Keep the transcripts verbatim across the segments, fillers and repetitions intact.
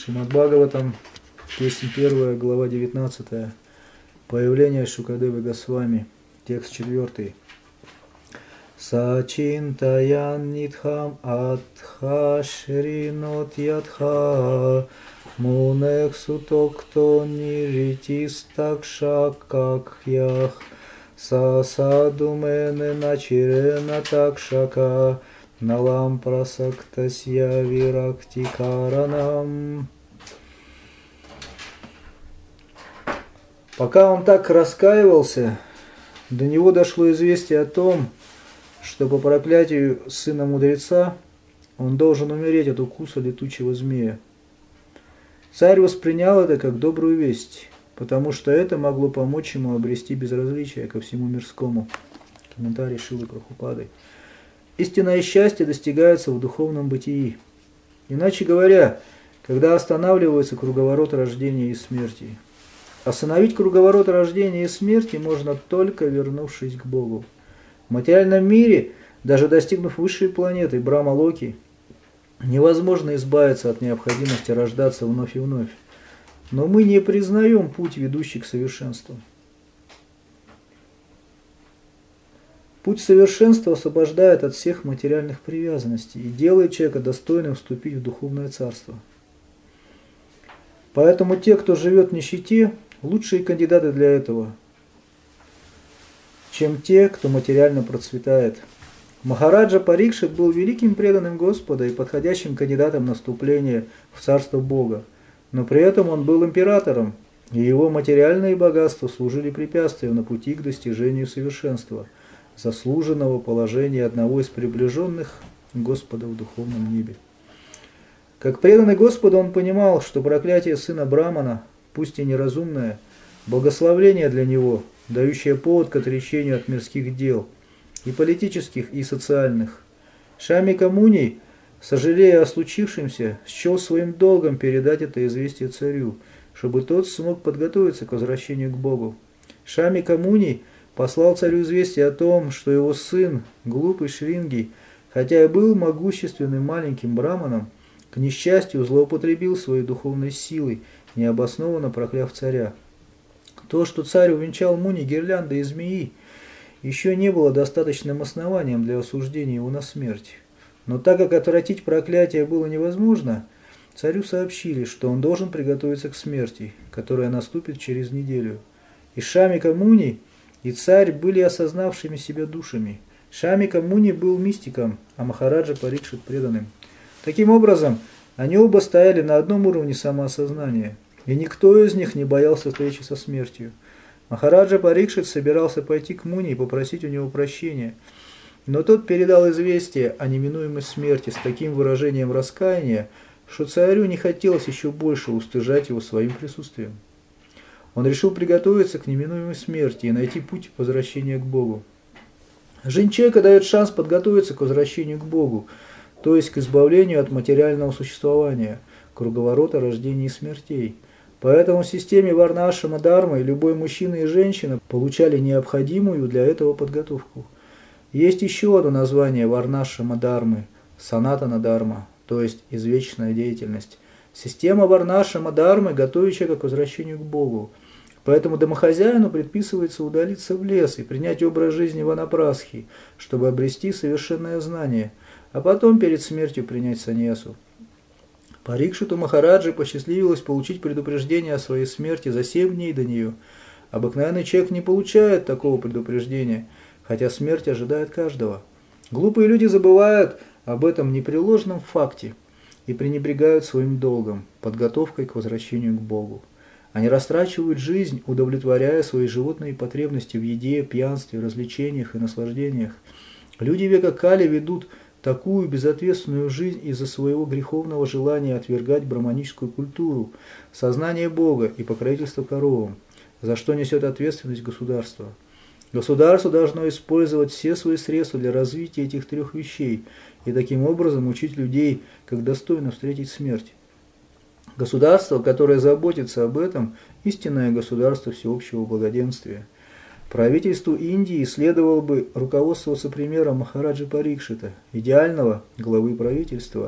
Шримад Бхагаватам, песня первая, глава девятнадцатая. Появление Шукадевы Госвами. Текст четвертый. Сачинтаян нитхам атха шринот ядха мунех сутокто ниритистакшакакьях сасадумене начирена такшака налам прасактасья вирактикаранам. Пока он так раскаивался, до него дошло известие о том, что по проклятию сына мудреца он должен умереть от укуса летучего змея. Царь воспринял это как добрую весть, потому что это могло помочь ему обрести безразличие ко всему мирскому. Комментарий Шилы Прабхупады. Истинное счастье достигается в духовном бытии. Иначе говоря, когда останавливается круговорот рождения и смерти. Остановить круговорот рождения и смерти можно только вернувшись к Богу. В материальном мире, даже достигнув высшей планеты Брахма-локи, невозможно избавиться от необходимости рождаться вновь и вновь. Но мы не признаем путь, ведущий к совершенству. Путь совершенства освобождает от всех материальных привязанностей и делает человека достойным вступить в духовное царство. Поэтому те, кто живет в нищете, лучшие кандидаты для этого, чем те, кто материально процветает. Махараджа Парикшит был великим преданным Господа и подходящим кандидатом на вступление в царство Бога, но при этом он был императором, и его материальные богатства служили препятствием на пути к достижению совершенства, заслуженного положения одного из приближенных Господа в духовном небе. Как преданный Господу он понимал, что проклятие сына Брамана, пусть и неразумное, благословление для него, дающее повод к отречению от мирских дел, и политических, и социальных. Шамика Муни, сожалея о случившемся, счел своим долгом передать это известие царю, чтобы тот смог подготовиться к возвращению к Богу. Шамика Муни послал царю известие о том, что его сын, глупый Шринги, хотя и был могущественным маленьким браманом, к несчастью злоупотребил своей духовной силой, необоснованно прокляв царя. То, что царь увенчал Муни гирляндой из змеи, еще не было достаточным основанием для осуждения его на смерть. Но так как отвратить проклятие было невозможно, царю сообщили, что он должен приготовиться к смерти, которая наступит через неделю. И Шамика Муни, и царь были осознавшими себя душами. Шамика Муни был мистиком, а Махараджа Парикшит преданным. Таким образом, они оба стояли на одном уровне самоосознания, и никто из них не боялся встречи со смертью. Махараджа Парикшит собирался пойти к Муни и попросить у него прощения, но тот передал известие о неминуемой смерти с таким выражением раскаяния, что царю не хотелось еще больше устыжать его своим присутствием. Он решил приготовиться к неминуемой смерти и найти путь возвращения к Богу. Жизнь человека дает шанс подготовиться к возвращению к Богу, то есть к избавлению от материального существования, круговорота рождений и смертей. Поэтому в системе Варна-ашрама Дharмы любой мужчина и женщина получали необходимую для этого подготовку. Есть еще одно название Варна-ашрама Дharмы – Санатана Дharma, то есть извечная деятельность. Система Варна-ашрама Дharмы готовит человека к возвращению к Богу. Поэтому домохозяину предписывается удалиться в лес и принять образ жизни ванапрасхи, чтобы обрести совершенное знание, а потом перед смертью принять саньясу. Парикшиту Махараджи посчастливилось получить предупреждение о своей смерти за семь дней до нее. Обыкновенный человек не получает такого предупреждения, хотя смерть ожидает каждого. Глупые люди забывают об этом непреложном факте и пренебрегают своим долгом, подготовкой к возвращению к Богу. Они растрачивают жизнь, удовлетворяя свои животные потребности в еде, пьянстве, развлечениях и наслаждениях. Люди века Кали ведут такую безответственную жизнь из-за своего греховного желания отвергать браманическую культуру, сознание Бога и покровительство коровам, за что несет ответственность государство. Государство должно использовать все свои средства для развития этих трех вещей и таким образом учить людей, как достойно встретить смерть. Государство, которое заботится об этом, истинное государство всеобщего благоденствия. Правительству Индии следовало бы руководствоваться примером Махараджи Парикшита, идеального главы правительства,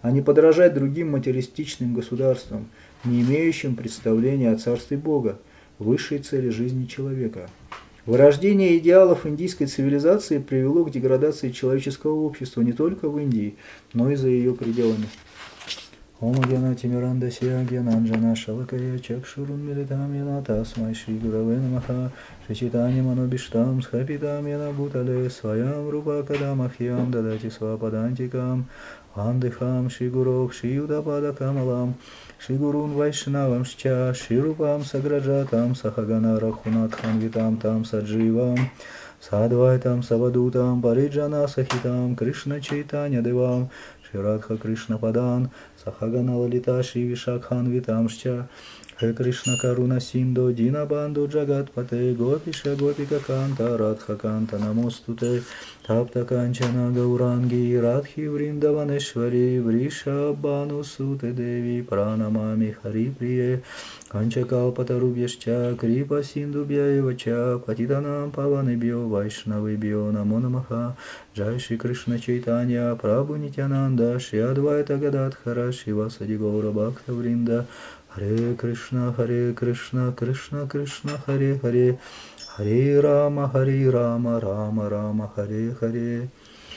а не подражать другим материалистичным государствам, не имеющим представления о царстве Бога, высшей цели жизни человека. Вырождение идеалов индийской цивилизации привело к деградации человеческого общества не только в Индии, но и за ее пределами. Ом Гьяна Тимирандасья Гьянанджана Шалакая Чакшурун Милитам Яна Тасмай Шри Гураве Намаха Шичитани Манобиштам Схапитам Яна Бутале Сваям Рупа Кадамахьям Дадати Свападантикам Андыхам Шри Гурох Шри Юдапада Камалам Шри Гурун Вайшнавам Шча Шри Рупам Саграджатам Сахагана Рахунатхан Витам Там Садживам Садвайтам Савадутам Париджана Сахитам Кришна Чайтанья Девам Радха Кришна Падан, Сахагана Лалита Шри Вишакхан Витамшча, Хе Кришна Каруна Синдо, Дина Банду Джагат Пате, Гопиша Гопика Канта, Радха Канта Намостуте, Тапта Канчана Гауранги, Радхи Вриндаванешвари, Вриша Бану Суте Деви, Пранамами Хари Прие, Канчакалпата Рубьяшча, Крипа Синду Бьяевача, Патиданам Паванебьо, Вайшнавебьо, Намо Намаха, Джай Шри Кришна Чайтанья, Прабху Нитянанда, Шри Адвайта Гададхара, Шивасади Гаура Бхакта Вринда, Харе Кришна, Харе Кришна, Кришна Кришна, Харе Харе, Харе Рама, Харе Рама, Рама Рама, Харе Харе.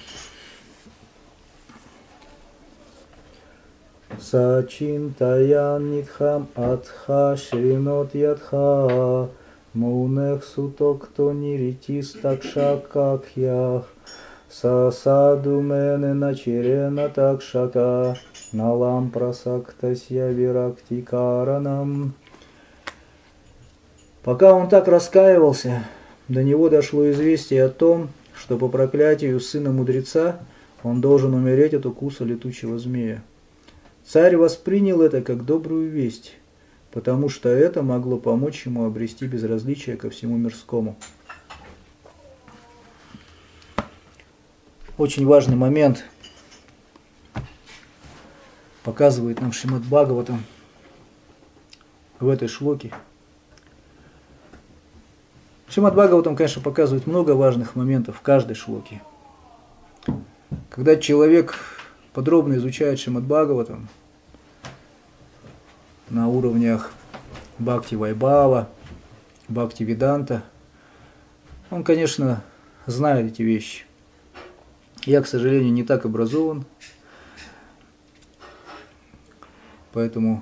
Сачинтаян Нитхам Атха Шринот Ядха, Мунех Сутокто Ниритис Такшакакьях, Сасаду Мене Начирена Такшака, Налам Прасактасья Вирактикаранам. Пока он так раскаивался, до него дошло известие о том, что по проклятию сына мудреца он должен умереть от укуса летучего змея. Царь воспринял это как добрую весть, потому что это могло помочь ему обрести безразличие ко всему мирскому. Очень важный момент показывает нам Шримад Бхагаватам в этой шлоке. Шримад Бхагаватам, конечно, показывает много важных моментов в каждой шлоке. Когда человек подробно изучает Шримад Бхагаватам на уровнях Бхакти Вайбхава, Бхакти Веданта, он, конечно, знает эти вещи. Я, к сожалению, не так образован, поэтому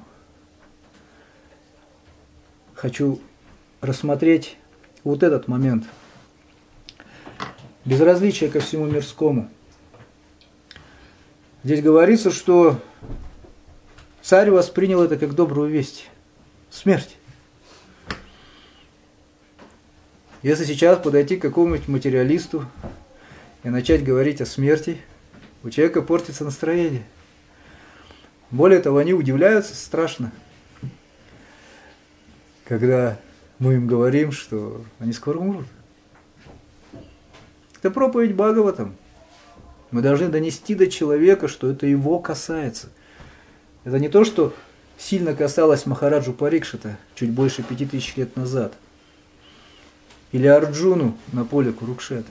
хочу рассмотреть вот этот момент. Безразличие ко всему мирскому. Здесь говорится, что царь воспринял это как добрую весть. Смерть. Если сейчас подойти к какому-нибудь материалисту и начать говорить о смерти, у человека портится настроение. Более того, они удивляются страшно, когда мы им говорим, что они скоро умрут. Это проповедь Бхагаватам. Мы должны донести до человека, что это его касается. Это не то, что сильно касалось Махараджу Парикшита чуть больше пяти тысяч лет назад. Или Арджуну на поле Курукшетры.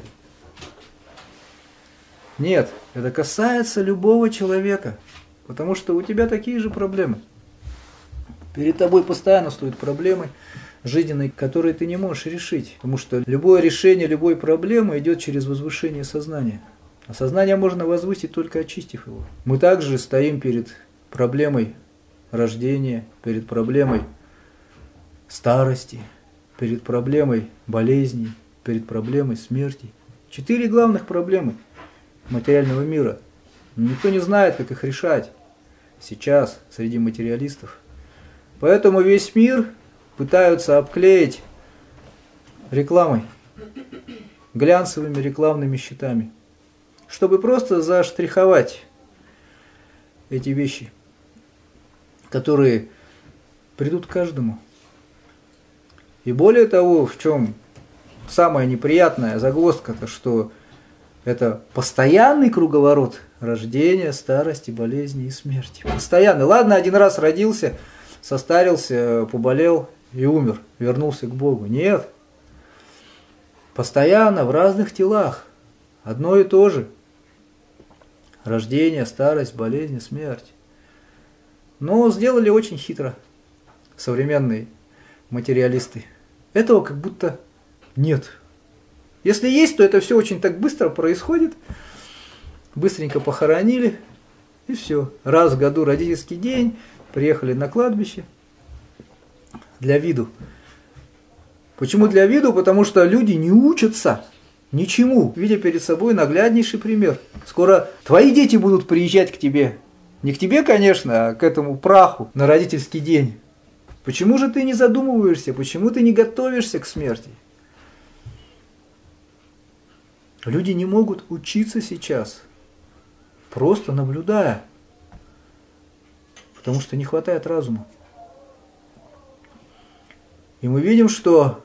Нет, это касается любого человека. Потому что у тебя такие же проблемы. Перед тобой постоянно стоят проблемы жизненные, которые ты не можешь решить. Потому что любое решение любой проблемы идет через возвышение сознания. А сознание можно возвысить, только очистив его. Мы также стоим перед проблемой рождения, перед проблемой старости, перед проблемой болезней, перед проблемой смерти. Четыре главных проблемы материального мира. Никто не знает, как их решать сейчас среди материалистов. Поэтому весь мир пытаются обклеить рекламой, глянцевыми рекламными щитами, чтобы просто заштриховать эти вещи, которые придут к каждому. И более того, в чем самая неприятная загвоздка-то, что это постоянный круговорот рождения, старости, болезни и смерти. Постоянный. Ладно, один раз родился, состарился, поболел и умер, вернулся к Богу. Нет. Постоянно в разных телах. Одно и то же. Рождение, старость, болезнь, смерть. Но сделали очень хитро современные материалисты. Этого как будто нет. Если есть, то это все очень так быстро происходит. Быстренько похоронили, и все. Раз в году родительский день, приехали на кладбище для виду. Почему для виду? Потому что люди не учатся ничему, видя перед собой нагляднейший пример. Скоро твои дети будут приезжать к тебе. Не к тебе, конечно, а к этому праху на родительский день. Почему же ты не задумываешься? Почему ты не готовишься к смерти? Люди не могут учиться сейчас, просто наблюдая, потому что не хватает разума. И мы видим, что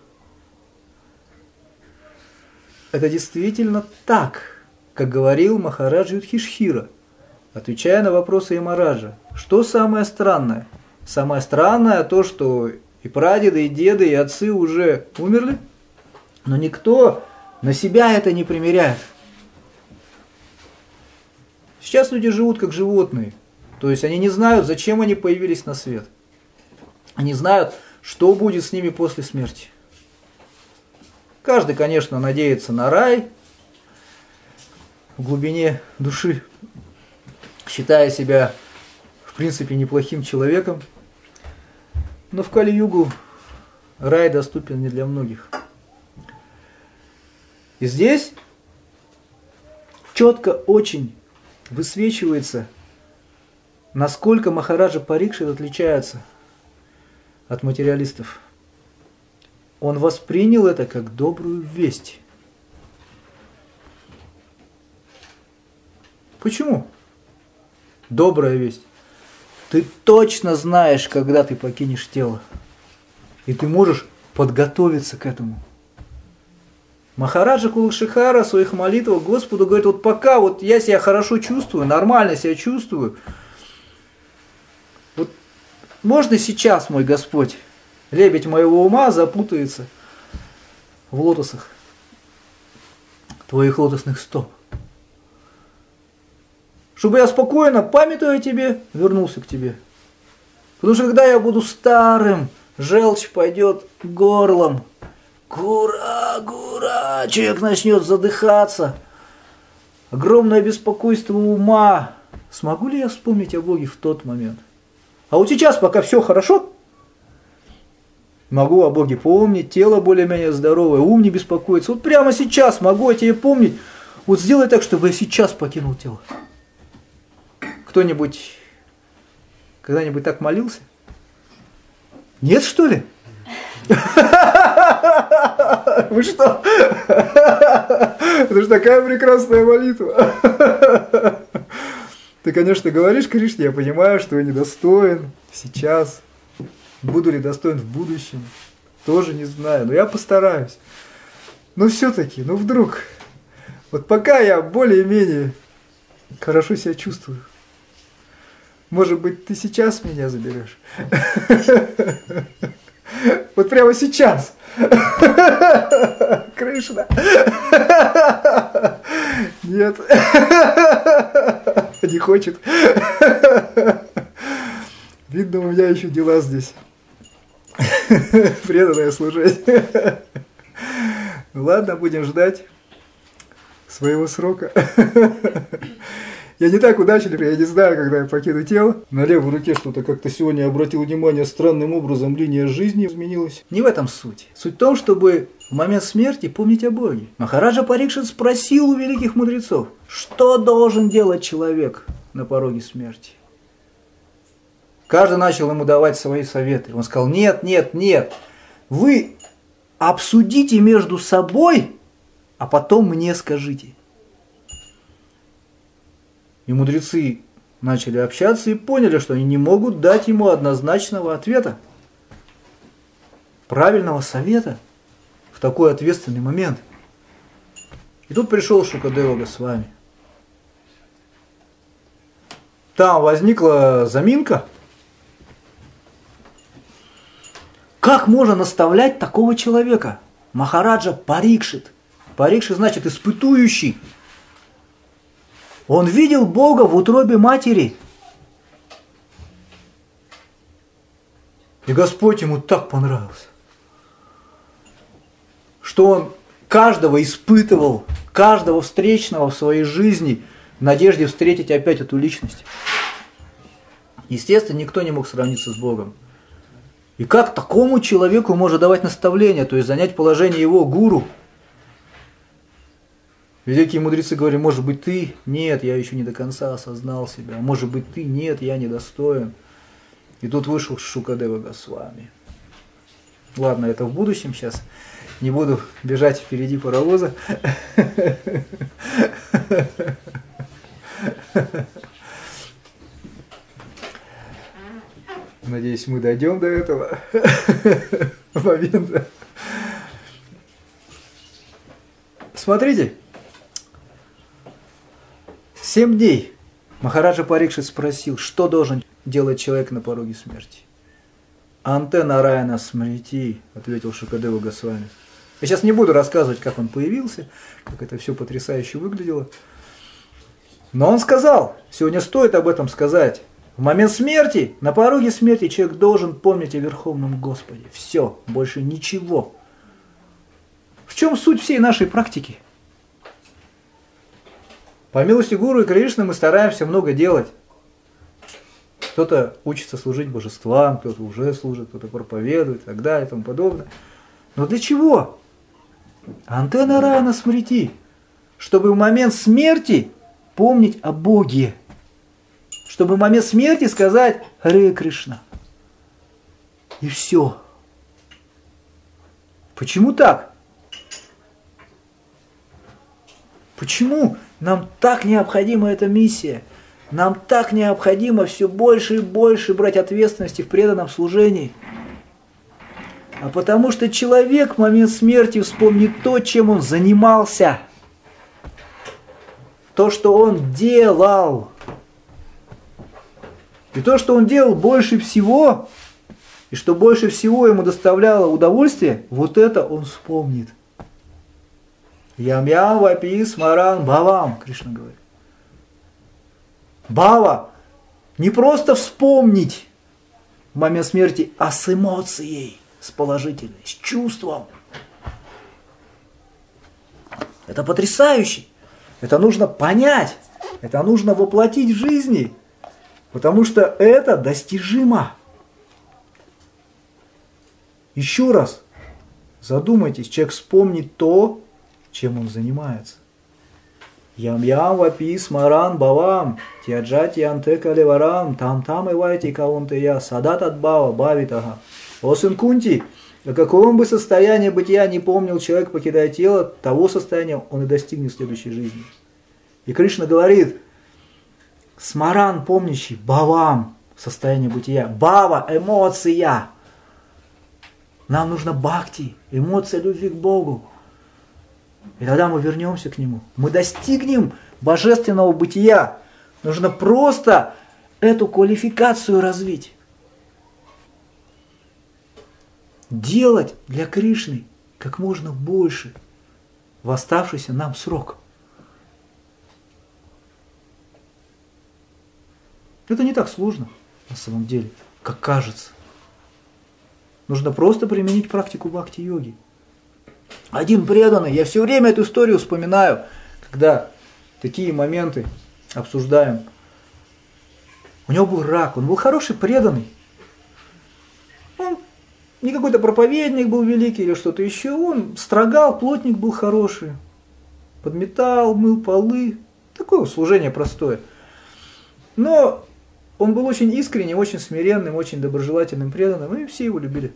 это действительно так, как говорил Махараджа Юдхиштхира, отвечая на вопросы Ямараджа. Что самое странное? Самое странное то, что и прадеды, и деды, и отцы уже умерли, но никто на себя это не примеряет. Сейчас люди живут как животные, то есть они не знают, зачем они появились на свет. Они знают, что будет с ними после смерти. Каждый, конечно, надеется на рай в глубине души, считая себя, в принципе, неплохим человеком. Но в Кали-югу рай доступен не для многих. И здесь четко очень высвечивается, насколько Махараджа Парикшит отличается от материалистов. Он воспринял это как добрую весть. Почему? Добрая весть. Ты точно знаешь, когда ты покинешь тело. И ты можешь подготовиться к этому. Махараджа Кулакшикара в своих молитвах Господу говорит, вот пока вот я себя хорошо чувствую, нормально себя чувствую, вот можно сейчас, мой Господь, лебедь моего ума запутается в лотосах твоих лотосных стоп. Чтобы я спокойно, памятуя о тебе, вернулся к тебе. Потому что когда я буду старым, желчь пойдет горлом. Гура, гура, человек начнет задыхаться. Огромное беспокойство ума. Смогу ли я вспомнить о Боге в тот момент? А вот сейчас, пока все хорошо, могу о Боге помнить, тело более-менее здоровое, ум не беспокоится. Вот прямо сейчас могу о тебе помнить. Вот сделай так, чтобы я сейчас покинул тело. Кто-нибудь когда-нибудь так молился? Нет, что ли? Вы что? Это же такая прекрасная молитва. Ты, конечно, говоришь, Кришне, я понимаю, что я недостоин сейчас. Буду ли достоин в будущем? Тоже не знаю, но я постараюсь. Но все-таки, ну вдруг, вот пока я более-менее хорошо себя чувствую, может быть, ты сейчас меня заберешь? Вот прямо сейчас. Кришна. Нет. Не хочет. Видно, у меня еще дела здесь. Преданное служение. Ну ладно, будем ждать своего срока. Я не так удачлив, я не знаю, когда я покину тело. На левой руке что-то как-то сегодня обратил внимание, странным образом линия жизни изменилась. Не в этом суть. Суть в том, чтобы в момент смерти помнить о Боге. Махараджа Парикшит спросил у великих мудрецов, что должен делать человек на пороге смерти. Каждый начал ему давать свои советы. Он сказал, нет, нет, нет, вы обсудите между собой, а потом мне скажите. И мудрецы начали общаться и поняли, что они не могут дать ему однозначного ответа, правильного совета в такой ответственный момент. И тут пришел Шукадева Госвами. Там возникла заминка. Как можно наставлять такого человека? Махараджа Парикшит. Парикшит значит испытующий. Он видел Бога в утробе матери. И Господь ему так понравился, что он каждого испытывал, каждого встречного в своей жизни в надежде встретить опять эту личность. Естественно, никто не мог сравниться с Богом. И как такому человеку может давать наставление, то есть занять положение его гуру? Великие мудрецы говорят, может быть ты? Нет, я еще не до конца осознал себя. Может быть ты? Нет, я недостоин. И тут вышел Шукадева Госвами. Ладно, это в будущем сейчас. Не буду бежать впереди паровоза. Надеюсь, мы дойдем до этого момента. Смотрите. Семь дней Махараджа Парикшит спросил, что должен делать человек на пороге смерти. «Анте Нараяна смрити», ответил Шукадева Госвами. Я сейчас не буду рассказывать, как он появился, как это все потрясающе выглядело. Но он сказал, сегодня стоит об этом сказать, в момент смерти, на пороге смерти человек должен помнить о Верховном Господе. Все, больше ничего. В чем суть всей нашей практики? По милости Гуру и Кришны мы стараемся много делать. Кто-то учится служить божествам, кто-то уже служит, кто-то проповедует и так далее и тому подобное. Но для чего? Анте Нараяна смрити, чтобы в момент смерти помнить о Боге. Чтобы в момент смерти сказать Харе Кришна. И все. Почему так? Почему нам так необходима эта миссия? Нам так необходимо все больше и больше брать ответственности в преданном служении. А потому что человек в момент смерти вспомнит то, чем он занимался. То, что он делал. И то, что он делал больше всего, и что больше всего ему доставляло удовольствие, вот это он вспомнит. Ям-ям вапи смаран бавам, Кришна говорит. Бава не просто вспомнить в момент смерти, а с эмоцией, с положительной, с чувством. Это потрясающе. Это нужно понять. Это нужно воплотить в жизни. Потому что это достижимо. Еще раз задумайтесь, человек вспомнит то, чем он занимается. Ям-ям вапи смаран бавам, тяджати анте калеварам, там-там и вайти каунтея, садат от бава, бавитага. О сын Кунти, о каком бы состоянии бытия не помнил человек, покидая тело, того состояния он и достигнет в следующей жизни. И Кришна говорит, смаран помнящий, бавам, состояние бытия, бава, эмоция. Нам нужно бхакти, эмоция любви к Богу. И тогда мы вернемся к Нему. Мы достигнем божественного бытия. Нужно просто эту квалификацию развить. Делать для Кришны как можно больше в оставшийся нам срок. Это не так сложно на самом деле, как кажется. Нужно просто применить практику бхакти-йоги. Один преданный, я все время эту историю вспоминаю, когда такие моменты обсуждаем. У него был рак, он был хороший преданный. Он не какой-то проповедник был великий или что-то еще, он строгал, плотник был хороший, подметал, мыл полы, такое служение простое. Но он был очень искренним, очень смиренным, очень доброжелательным, преданным, и все его любили.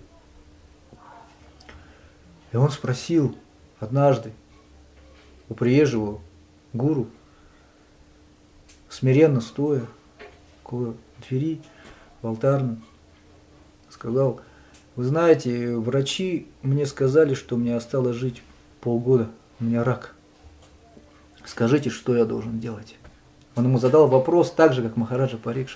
И он спросил однажды у приезжего гуру, смиренно стоя около двери в алтарную, сказал, вы знаете, врачи мне сказали, что мне осталось жить полгода, у меня рак. Скажите, что я должен делать? Он ему задал вопрос так же, как Махараджа Парикшит.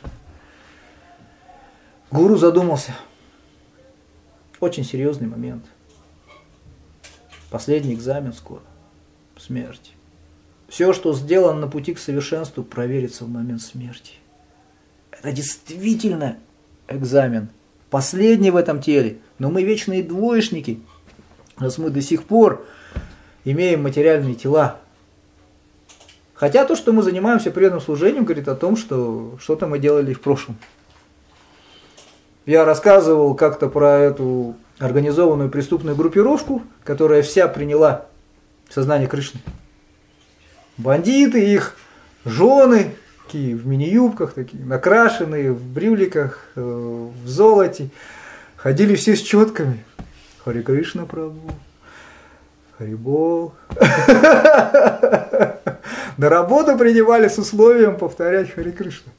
Гуру задумался. Очень серьезный момент. Последний экзамен скоро. Смерть. все, что сделано на пути к совершенству, проверится в момент смерти. Это действительно экзамен. Последний в этом теле. Но мы вечные двоечники, раз мы до сих пор имеем материальные тела. Хотя то, что мы занимаемся преданным служением, говорит о том, что что-то мы делали в прошлом. Я рассказывал как-то про эту организованную преступную группировку, которая вся приняла сознание Кришны. Бандиты, их жены, такие в мини-юбках, такие накрашенные, в брюликах, в золоте, ходили все с четками. Харе Кришна Прабху, Харибол. На работу принимали с условием повторять Харе Кришна.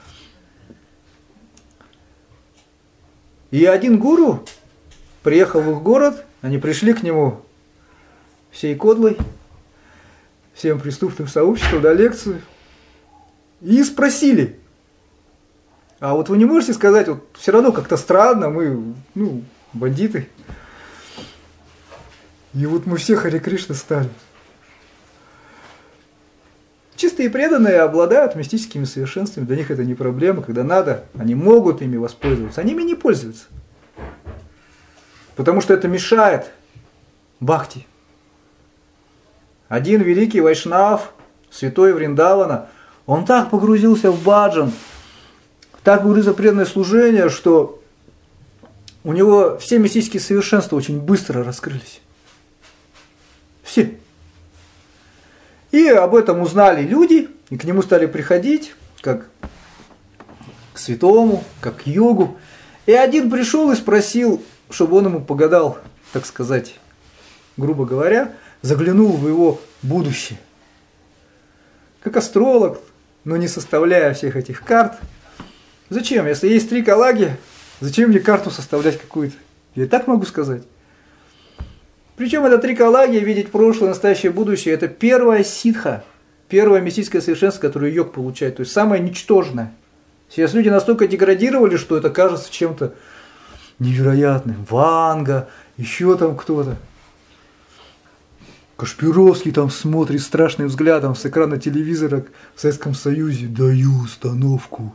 И один гуру приехал в их город, они пришли к нему всей кодлой, всем преступным сообществом на лекцию, и спросили: а вот вы не можете сказать, вот все равно как-то странно, мы, ну, бандиты, и вот мы все Харе Кришна стали. Чистые преданные обладают мистическими совершенствами, для них это не проблема, когда надо, они могут ими воспользоваться, они ими не пользуются. Потому что это мешает бхакти. Один великий вайшнав, святой Вриндавана, он так погрузился в баджан, так погрузился в преданное служение, что у него все мистические совершенства очень быстро раскрылись. Все. И об этом узнали люди, и к нему стали приходить, как к святому, как к йогу. И один пришел и спросил, чтобы он ему погадал, так сказать, грубо говоря, заглянул в его будущее. Как астролог, но не составляя всех этих карт. Зачем? Если есть три калаги, зачем мне карту составлять какую-то? Я и так могу сказать. Причем это три калаги, видеть прошлое, настоящее, будущее, это первая ситха, первое мистическое совершенство, которое йог получает, то есть самое ничтожное. Сейчас люди настолько деградировали, что это кажется чем-то невероятным. Ванга, еще там кто-то. Кашпировский там смотрит страшным взглядом с экрана телевизора в Советском Союзе. Даю установку.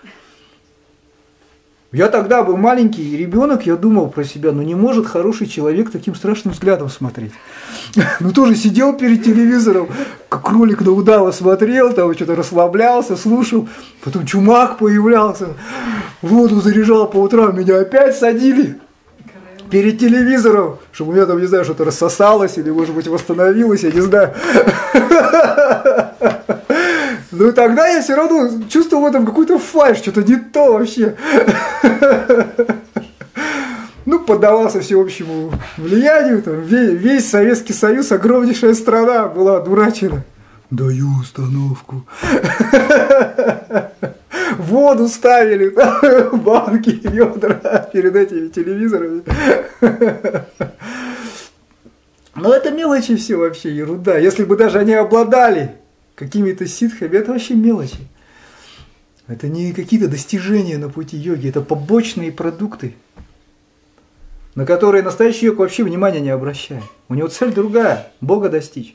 Я тогда был маленький ребенок, я думал про себя, ну не может хороший человек таким страшным взглядом смотреть. Ну тоже сидел перед телевизором, как кролик на удава смотрел, там что-то расслаблялся, слушал. Потом чумак появлялся, воду заряжал по утрам, меня опять садили перед телевизором, чтобы у меня там, не знаю, что-то рассосалось или, может быть, восстановилось, я не знаю. Ну тогда я все равно чувствовал в этом какой-то фальшь, что-то не то вообще. Ну, поддавался всеобщему влиянию, там, весь, весь Советский Союз, огромнейшая страна была дурачена. Даю установку. Воду ставили, банки, ведра перед этими телевизорами. Но это мелочи все вообще, ерунда. Если бы даже они обладали какими-то ситхами, это вообще мелочи. Это не какие-то достижения на пути йоги, это побочные продукты, на которые настоящий йог вообще внимания не обращает. У него цель другая – Бога достичь.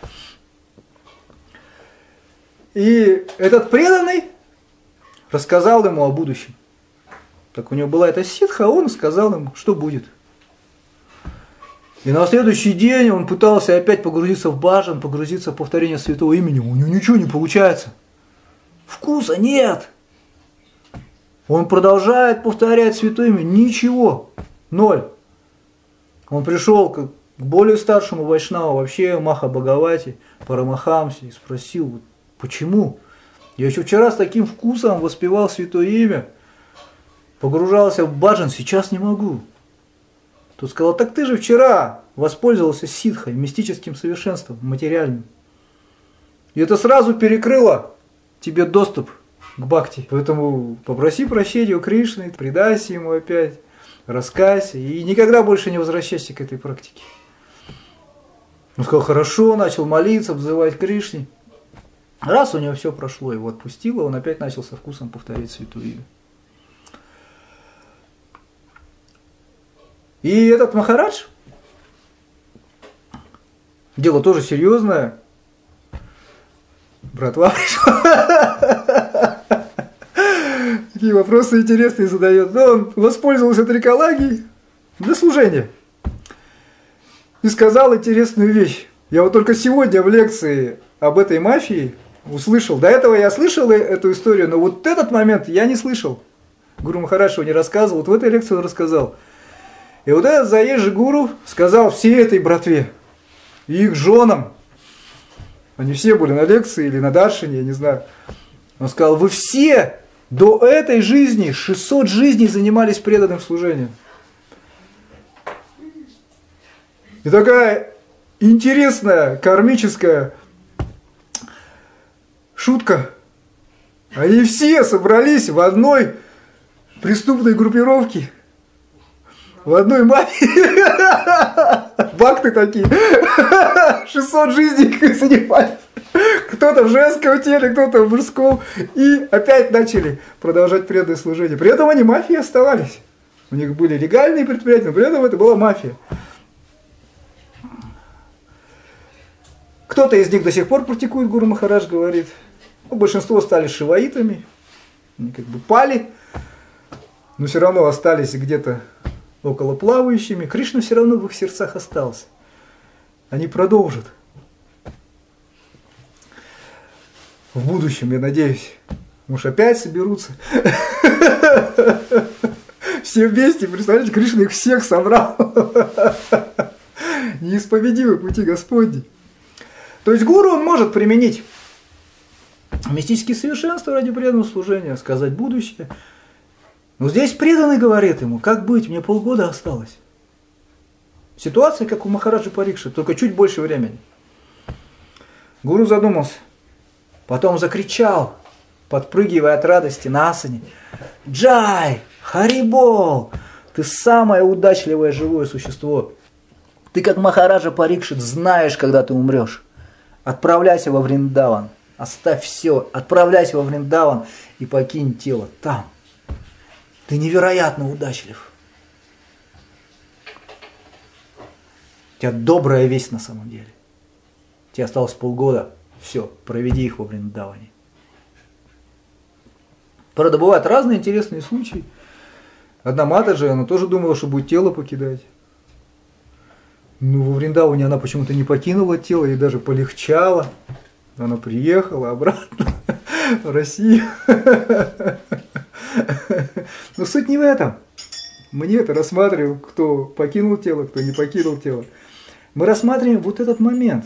И этот преданный рассказал ему о будущем. Так у него была эта ситха, а он сказал ему, что будет. И на следующий день он пытался опять погрузиться в баджан, погрузиться в повторение святого имени. У него ничего не получается. Вкуса нет. Он продолжает повторять святое имя. Ничего. Ноль. Он пришел к более старшему вайшнаву, вообще Маха Бхагавати, Парамахамсе, и спросил, почему? Я еще вчера с таким вкусом воспевал святое имя, погружался в баджан, сейчас не могу. Тот сказал, так ты же вчера воспользовался ситхой, мистическим совершенством, материальным. И это сразу перекрыло тебе доступ к бхакти. Поэтому попроси прощения у Кришны, предайся ему опять, раскайся и никогда больше не возвращайся к этой практике. Он сказал, хорошо, начал молиться, взывать Кришне. Раз у него все прошло, его отпустило, он опять начал со вкусом повторять святое имя. И этот Махарадж, дело тоже серьезное, Братва пришла. Такие вопросы интересные задает. Но он воспользовался трикологией для служения. И сказал интересную вещь. Я вот только сегодня в лекции об этой мафии услышал. До этого я слышал эту историю, но вот этот момент я не слышал. Гуру Махарадж его не рассказывал. Вот в этой лекции он рассказал. И вот этот заезжий гуру сказал всей этой братве и их женам, они все были на лекции или на даршине, я не знаю. Он сказал, вы все до этой жизни, шестьсот жизней занимались преданным служением. И такая интересная кармическая шутка. Они все собрались в одной преступной группировке, в одной мафии. Бакты такие. шестьсот жизней занимались. Кто-то в женском теле, кто-то в мужском. И опять начали продолжать преданное служение. При этом они мафией оставались. У них были легальные предприятия, но при этом это была мафия. Кто-то из них до сих пор практикует, Гуру Махарадж говорит. Ну, большинство стали шиваитами. Они как бы пали. Но все равно остались где-то около плавающими. Кришна все равно в их сердцах остался. Они продолжат. В будущем, я надеюсь. Может, опять соберутся. Все вместе, представляете, Кришна их всех собрал. Неисповедимы пути Господни. То есть гуру он может применить мистические совершенства ради преданного служения, сказать будущее. Но здесь преданный говорит ему, как быть, мне полгода осталось. Ситуация, как у Махараджа Парикши, только чуть больше времени. Гуру задумался, потом закричал, подпрыгивая от радости на асане: «Джай! Харибол! Ты самое удачливое живое существо! Ты, как Махараджа Парикшит, знаешь, когда ты умрешь. Отправляйся во Вриндаван, оставь все, отправляйся во Вриндаван и покинь тело там. Ты невероятно удачлив. У тебя добрая весть на самом деле. Тебе осталось полгода, все, проведи их во Вриндаване». Правда, бывают разные интересные случаи. Одна Матаджи, она тоже думала, что будет тело покидать. Но во Вриндаване она почему-то не покинула тело, ей даже полегчало. Она приехала обратно в Россию. Но суть не в этом. Мы не это рассматриваем, кто покинул тело, кто не покинул тело. Мы рассматриваем вот этот момент.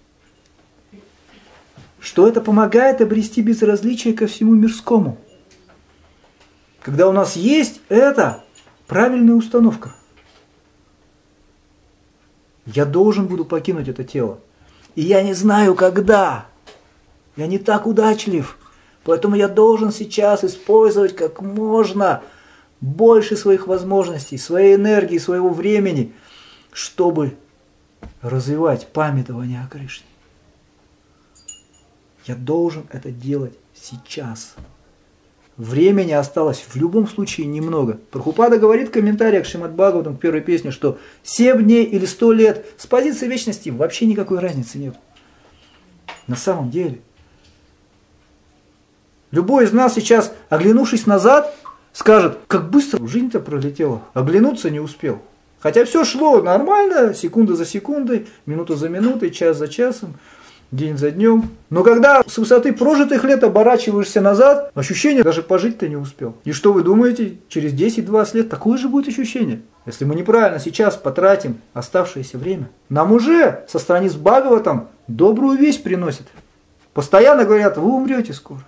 Что это помогает обрести безразличие ко всему мирскому. Когда у нас есть эта правильная установка. Я должен буду покинуть это тело. И я не знаю, когда. Я не так удачлив. Поэтому я должен сейчас использовать как можно больше своих возможностей, своей энергии, своего времени, чтобы развивать памятование о Кришне. Я должен это делать сейчас. Времени осталось в любом случае немного. Прабхупада говорит в комментариях к Шримад Бхагаватам, к первой песне, что семь дней или сто лет с позиции вечности вообще никакой разницы нет. На самом деле. Любой из нас сейчас, оглянувшись назад, скажет, как быстро жизнь-то пролетела. Оглянуться не успел. Хотя все шло нормально, секунда за секундой, минута за минутой, час за часом, день за днем. Но когда с высоты прожитых лет оборачиваешься назад, ощущение, даже пожить-то не успел. И что вы думаете, через десять-двадцать лет такое же будет ощущение? Если мы неправильно сейчас потратим оставшееся время. Нам уже со страниц Бхагаватам добрую весть приносят. Постоянно говорят, вы умрете скоро.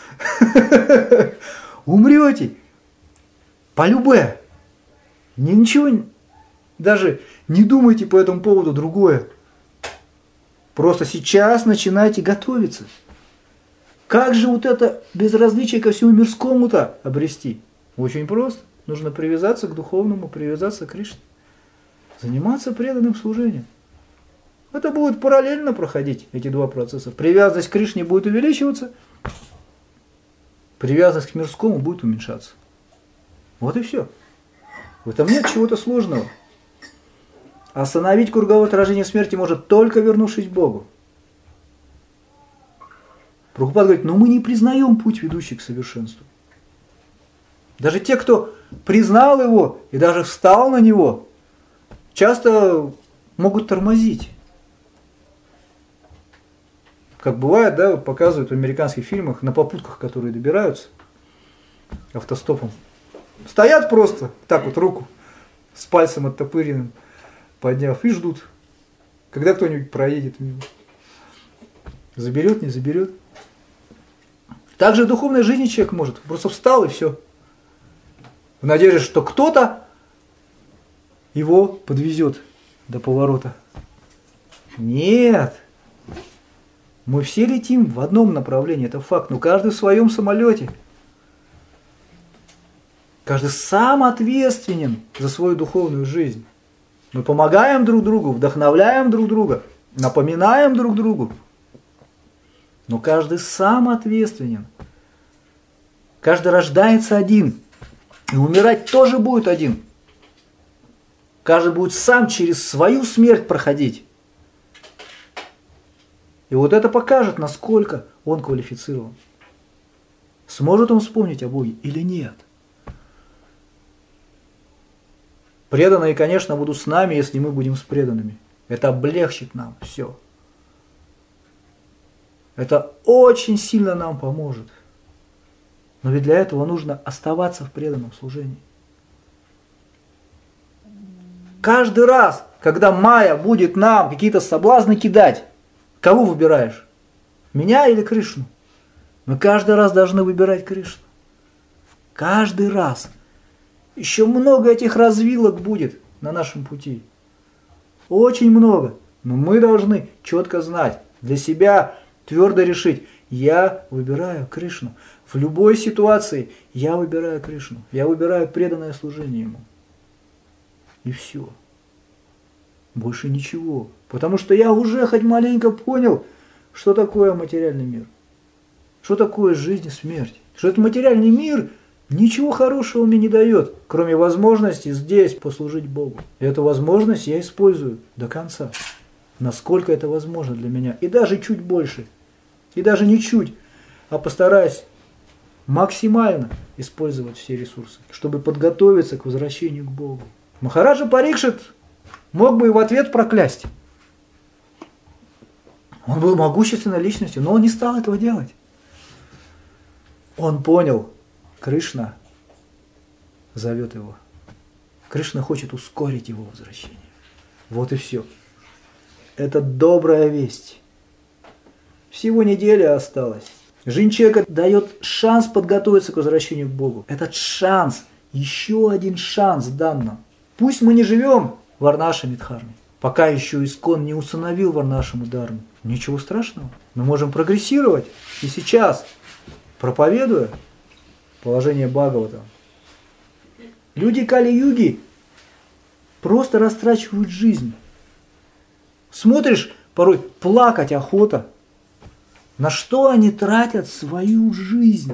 Умрете. Полюбе. Ничего, даже не думайте по этому поводу другое. Просто сейчас начинайте готовиться. Как же вот это безразличие ко всему мирскому-то обрести? Очень просто. Нужно привязаться к духовному, привязаться к Кришне. Заниматься преданным служением. Это будет параллельно проходить, эти два процесса. Привязанность к Кришне будет увеличиваться, привязанность к мирскому будет уменьшаться. Вот и все. В этом нет чего-то сложного. Остановить круговое отражение смерти может только вернувшись к Богу. Прабхупада говорит, но мы не признаем путь, ведущий к совершенству. Даже те, кто признал его и даже встал на него, часто могут тормозить. Как бывает, да, показывают в американских фильмах на попутках, которые добираются автостопом. Стоят просто, так вот руку с пальцем оттопыренным подняв и ждут, когда кто-нибудь проедет мимо. Заберет, не заберет. Так же в духовной жизни человек может. Просто встал и все. В надежде, что кто-то его подвезет до поворота. Нет. Мы все летим в одном направлении, это факт. Но каждый в своем самолете. Каждый сам ответственен за свою духовную жизнь. Мы помогаем друг другу, вдохновляем друг друга, напоминаем друг другу. Но каждый сам ответственен. Каждый рождается один. И умирать тоже будет один. Каждый будет сам через свою смерть проходить. И вот это покажет, насколько он квалифицирован. Сможет он вспомнить о Боге или нет. Преданные, конечно, будут с нами, если мы будем с преданными. Это облегчит нам все. Это очень сильно нам поможет. Но ведь для этого нужно оставаться в преданном служении. Каждый раз, когда Майя будет нам какие-то соблазны кидать, кого выбираешь? Меня или Кришну? Мы каждый раз должны выбирать Кришну. Каждый раз. Еще много этих развилок будет на нашем пути. Очень много. Но мы должны четко знать, для себя твердо решить, я выбираю Кришну. В любой ситуации я выбираю Кришну. Я выбираю преданное служение Ему. И все. Больше ничего. Потому что я уже хоть маленько понял, что такое материальный мир. Что такое жизнь и смерть. Что этот материальный мир ничего хорошего мне не дает, кроме возможности здесь послужить Богу. И эту возможность я использую до конца. Насколько это возможно для меня. И даже чуть больше. И даже не чуть, а постараюсь максимально использовать все ресурсы, чтобы подготовиться к возвращению к Богу. Махараджа Парикшит мог бы и в ответ проклясть. Он был могущественной личностью, но он не стал этого делать. Он понял, Кришна зовет его. Кришна хочет ускорить его возвращение. Вот и все. Это добрая весть. Всего неделя осталась. Жизнь человека дает шанс подготовиться к возвращению к Богу. Этот шанс, еще один шанс дан нам. Пусть мы не живем в Варнашами Дхарме, пока еще Искон не установил Варнашаму Дхарму. Ничего страшного. Мы можем прогрессировать и сейчас, проповедуя положение Бхагавата. Люди Кали-юги просто растрачивают жизнь. Смотришь, порой плакать охота. На что они тратят свою жизнь?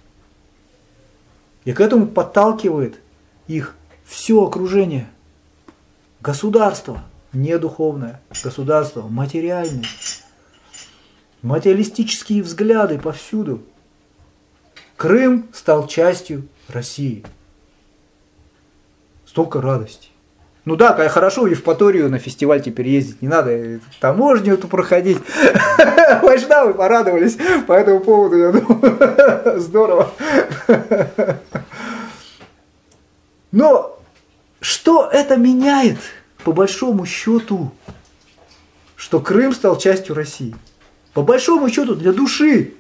И к этому подталкивает их все окружение. Государство не духовное, государство материальное. Материалистические взгляды повсюду. Крым стал частью России. Столько радости. Ну да, как хорошо в Евпаторию на фестиваль теперь ездить, не надо таможню эту проходить. Вайшнавы порадовались по этому поводу, я думаю, здорово. Но что это меняет, по большому счету, что Крым стал частью России? По большому счету, для души.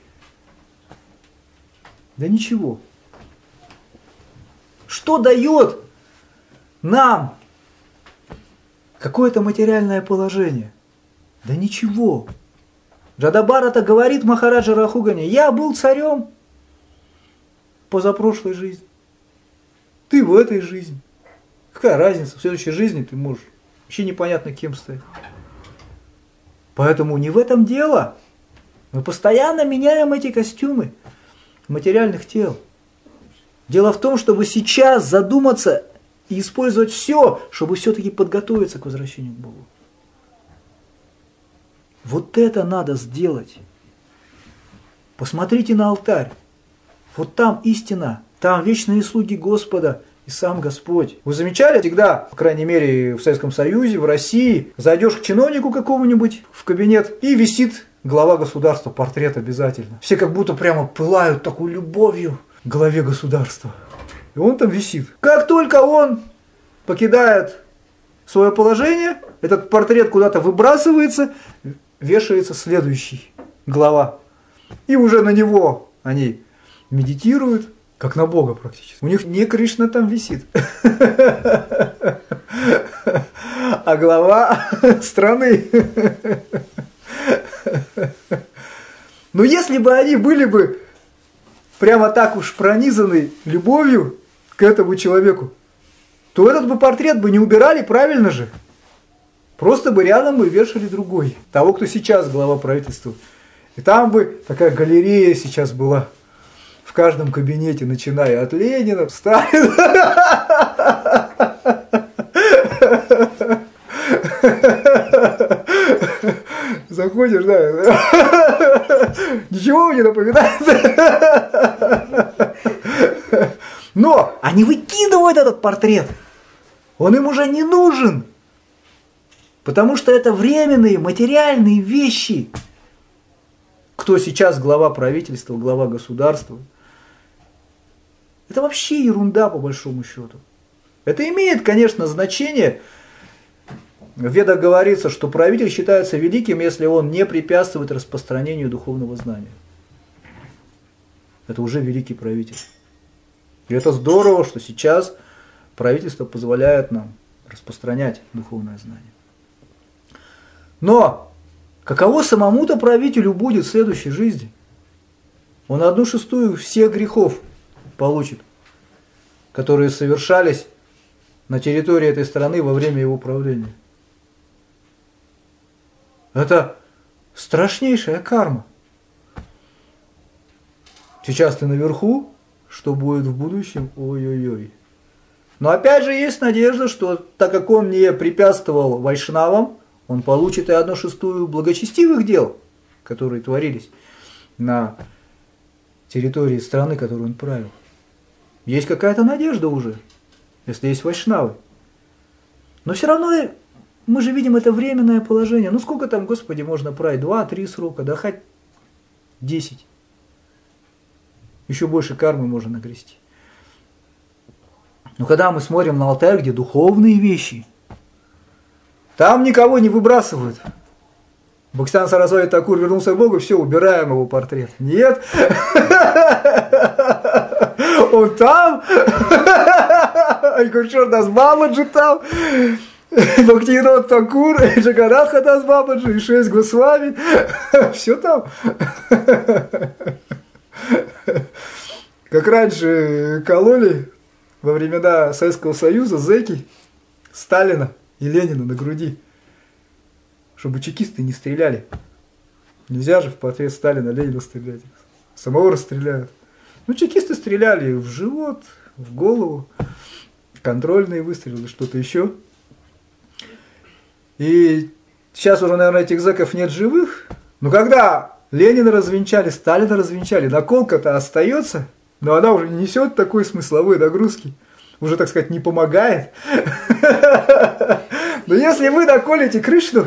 Да ничего. Что дает нам какое-то материальное положение? Да ничего. Джадабхарата говорит Махараджа Рахугане, я был царем позапрошлой жизни. Ты в этой жизни. Какая разница? В следующей жизни ты можешь вообще непонятно кем стать. Поэтому не в этом дело. Мы постоянно меняем эти костюмы материальных тел. Дело в том, чтобы сейчас задуматься и использовать все, чтобы все-таки подготовиться к возвращению к Богу. Вот это надо сделать. Посмотрите на алтарь. Вот там истина, там вечные слуги Господа и сам Господь. Вы замечали всегда, по крайней мере в Советском Союзе, в России, зайдешь к чиновнику какому-нибудь в кабинет и висит глава государства, портрет обязательно. Все как будто прямо пылают такой любовью к главе государства. И он там висит. Как только он покидает свое положение, этот портрет куда-то выбрасывается, вешается следующий глава. И уже на него они медитируют, как на Бога практически. У них не Кришна там висит, а глава страны. Но если бы они были бы прямо так уж пронизаны любовью к этому человеку, то этот бы портрет бы не убирали, правильно же? Просто бы рядом бы вешали другой, того, кто сейчас глава правительства. И там бы такая галерея сейчас была в каждом кабинете, начиная от Ленина, Сталина. Заходишь, да, ничего не напоминает. Но они выкидывают этот портрет. Он им уже не нужен. Потому что это временные, материальные вещи. Кто сейчас глава правительства, глава государства? Это вообще ерунда по большому счету. Это имеет, конечно, значение. В Ведах говорится, что правитель считается великим, если он не препятствует распространению духовного знания. Это уже великий правитель. И это здорово, что сейчас правительство позволяет нам распространять духовное знание. Но каково самому-то правителю будет в следующей жизни? Он одну шестую всех грехов получит, которые совершались на территории этой страны во время его правления. Это страшнейшая карма. Сейчас ты наверху, что будет в будущем? Ой-ой-ой. Но опять же есть надежда, что так как он не препятствовал вайшнавам, он получит и одну шестую благочестивых дел, которые творились на территории страны, которую он правил. Есть какая-то надежда уже, если есть вайшнавы. Но все равно мы же видим это временное положение. Ну сколько там, Господи, можно править? Два-три срока, да хоть десять. Еще больше кармы можно нагрести. Но когда мы смотрим на алтарь, где духовные вещи, там никого не выбрасывают. Бхактисиданта Сарасвати Такур вернулся к Богу, все, убираем его портрет. Нет. Он там. Айгуршор Дас Бабаджи там. Бхактивинода Такур, Джаганатха Дас Бабаджи, и шесть Госвами. Все там. Как раньше кололи во времена Советского Союза зэки Сталина и Ленина на груди, чтобы чекисты не стреляли. Нельзя же в портрет Сталина, Ленина стрелять. Самого расстреляют. Ну, чекисты стреляли в живот, в голову, контрольные выстрелы, что-то еще. И сейчас уже, наверное, этих зэков нет живых. Но когда Ленина развенчали, Сталина развенчали, наколка-то остается, но она уже не несет такой смысловой нагрузки. Уже, так сказать, не помогает. Но если вы наколите Кришну,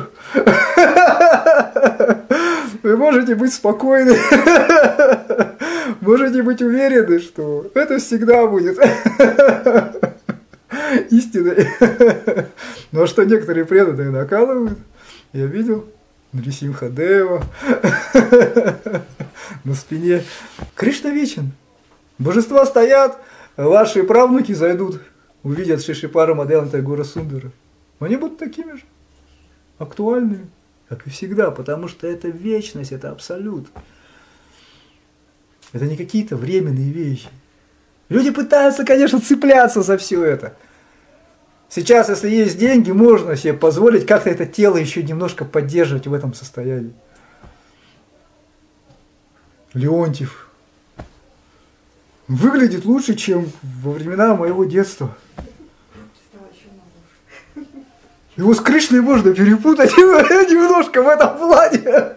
вы можете быть спокойны, можете быть уверены, что это всегда будет истиной. Ну а что некоторые преданные накалывают, я видел Нрисимхадева на спине. Кришна вечен. Божества стоят, ваши правнуки зайдут, увидят Шишипара Мадхаванта Тагора Сундара. Они будут такими же, актуальными, как и всегда, потому что это вечность, это абсолют. Это не какие-то временные вещи. Люди пытаются, конечно, цепляться за все это. Сейчас, если есть деньги, можно себе позволить как-то это тело еще немножко поддерживать в этом состоянии. Леонтьев выглядит лучше, чем во времена моего детства. Его с Кришной можно перепутать немножко в этом плане.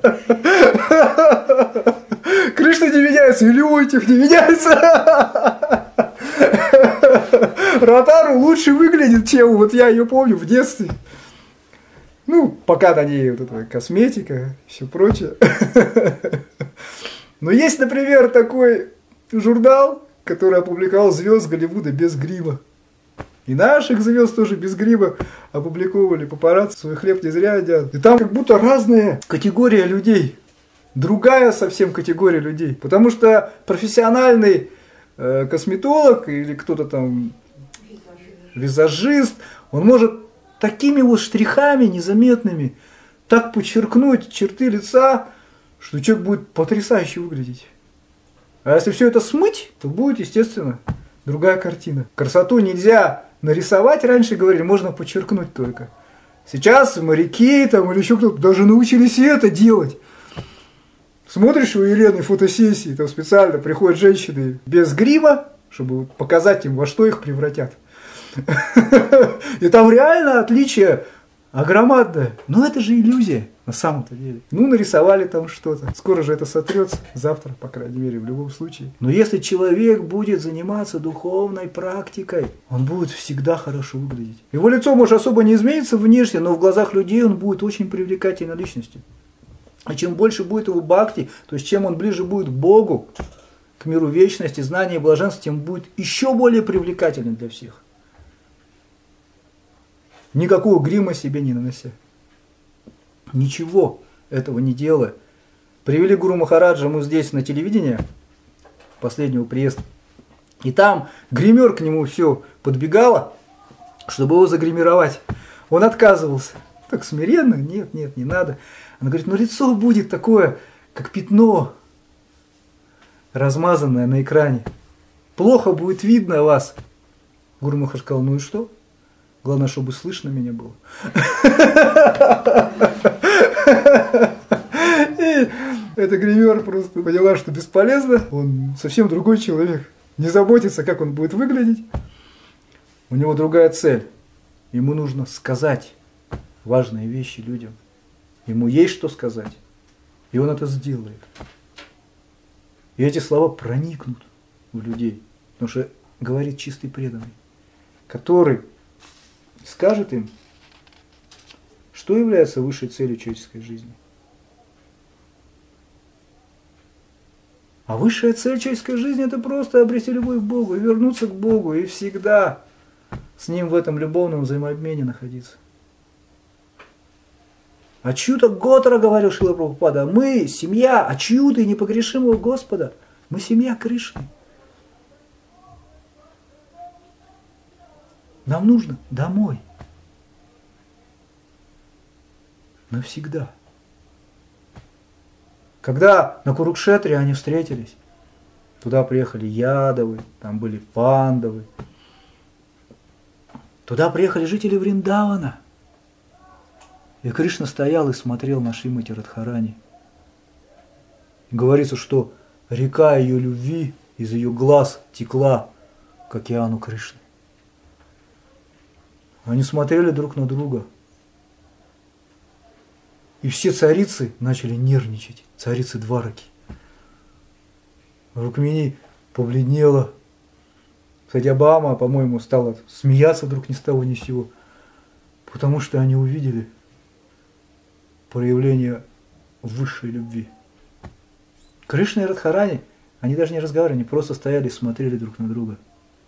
Кришна не меняется, и Леонтьев не меняется. Ротару лучше выглядит, чем вот я ее помню в детстве. Ну, пока на ней вот эта косметика и все прочее. Но есть, например, такой журнал, который опубликовал звезд Голливуда без грима. И наших звезд тоже без грима опубликовывали папарацци, свой хлеб не зря едят. И там как будто разная категория людей. Другая совсем категория людей. Потому что профессиональный э, косметолог или кто-то там визажист, он может такими вот штрихами незаметными так подчеркнуть черты лица, что человек будет потрясающе выглядеть. А если все это смыть, то будет, естественно, другая картина. Красоту нельзя нарисовать, раньше говорили, можно подчеркнуть только. Сейчас моряки там, или еще кто-то даже научились и это делать. Смотришь у Елены фотосессии, там специально приходят женщины без грима, чтобы показать им, во что их превратят. И там реально отличие огромадное. Но это же иллюзия на самом-то деле. Ну, нарисовали там что-то. Скоро же это сотрется. Завтра, по крайней мере, в любом случае. Но если человек будет заниматься духовной практикой, он будет всегда хорошо выглядеть. Его лицо может особо не измениться внешне, но в глазах людей он будет очень привлекательной личностью. А чем больше будет его бхакти, то есть чем он ближе будет к Богу, к миру вечности, знания и блаженства, тем будет еще более привлекательным для всех. Никакого грима себе не нанося. Ничего этого не делая. Привели Гуру Махараджа мы здесь на телевидении, последнего приезда. И там гример к нему все подбегала, чтобы его загримировать. Он отказывался. Так смиренно, нет, нет, не надо. Она говорит, ну лицо будет такое, как пятно, размазанное на экране. Плохо будет видно вас. Гуру Махарадж сказал, ну и что? Главное, чтобы слышно меня было. И эта гример просто поняла, что бесполезно. Он совсем другой человек. Не заботится, как он будет выглядеть. У него другая цель. Ему нужно сказать важные вещи людям. Ему есть что сказать. И он это сделает. И эти слова проникнут в людей. Потому что говорит чистый преданный, который скажет им, что является высшей целью человеческой жизни. А высшая цель человеческой жизни – это просто обрести любовь к Богу, и вернуться к Богу, и всегда с Ним в этом любовном взаимообмене находиться. Ачьюта Готра, говорил Шрила Прабхупада, мы семья Ачьюты непогрешимого Господа, мы семья Кришны. Нам нужно домой. Навсегда. Когда на Курукшетре они встретились, туда приехали Ядавы, там были Пандавы. Туда приехали жители Вриндавана. И Кришна стоял и смотрел на Шримати Радхарани. И говорится, что река ее любви из ее глаз текла к океану Кришны. Они смотрели друг на друга. И все царицы начали нервничать. Царицы Двараки. Рукмини побледнела. Сатьябхама, по-моему, стала смеяться вдруг ни с того ни с сего. Потому что они увидели проявление высшей любви. Кришна и Радхарани, они даже не разговаривали, они просто стояли и смотрели друг на друга.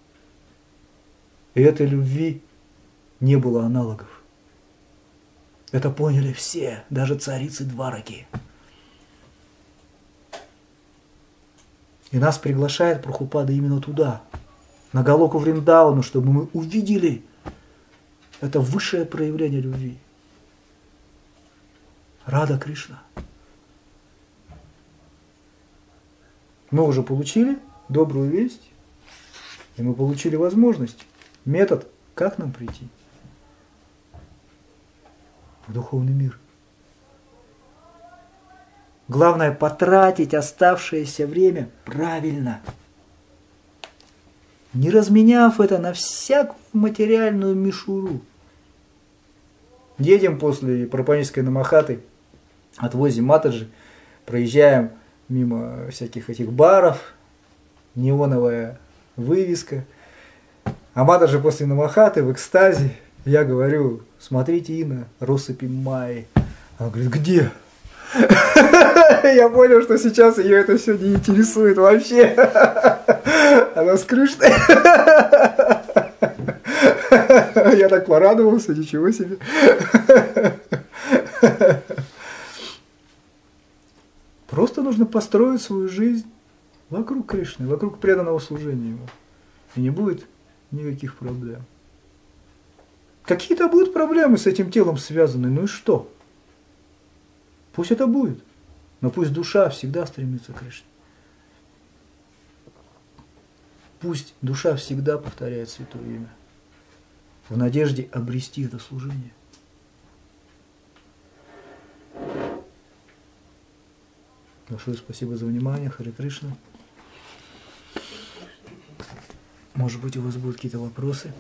И этой любви не было аналогов. Это поняли все, даже царицы Двараки. И нас приглашает Прабхупада именно туда, на Галоку Вриндавану, чтобы мы увидели это высшее проявление любви. Рада Кришна. Мы уже получили добрую весть, и мы получили возможность, метод, как нам прийти в духовный мир. Главное потратить оставшееся время правильно, не разменяв это на всякую материальную мишуру. Едем после Прапанической Намахаты, отвозим Матаджи, проезжаем мимо всяких этих баров, неоновая вывеска. А Матаджи после Намахаты в экстазе. Я говорю: смотрите, Инна, россыпи Майи. Она говорит: где? Я понял, что сейчас ее это все не интересует вообще. Она с Кришной. Я так порадовался, ничего себе. Просто нужно построить свою жизнь вокруг Кришны, вокруг преданного служения Ему. И не будет никаких проблем. Какие-то будут проблемы с этим телом связаны, ну и что? Пусть это будет, но пусть душа всегда стремится к Кришне. Пусть душа всегда повторяет святое имя, в надежде обрести это служение. Большое спасибо за внимание. Харе Кришна. Может быть, у вас будут какие-то вопросы?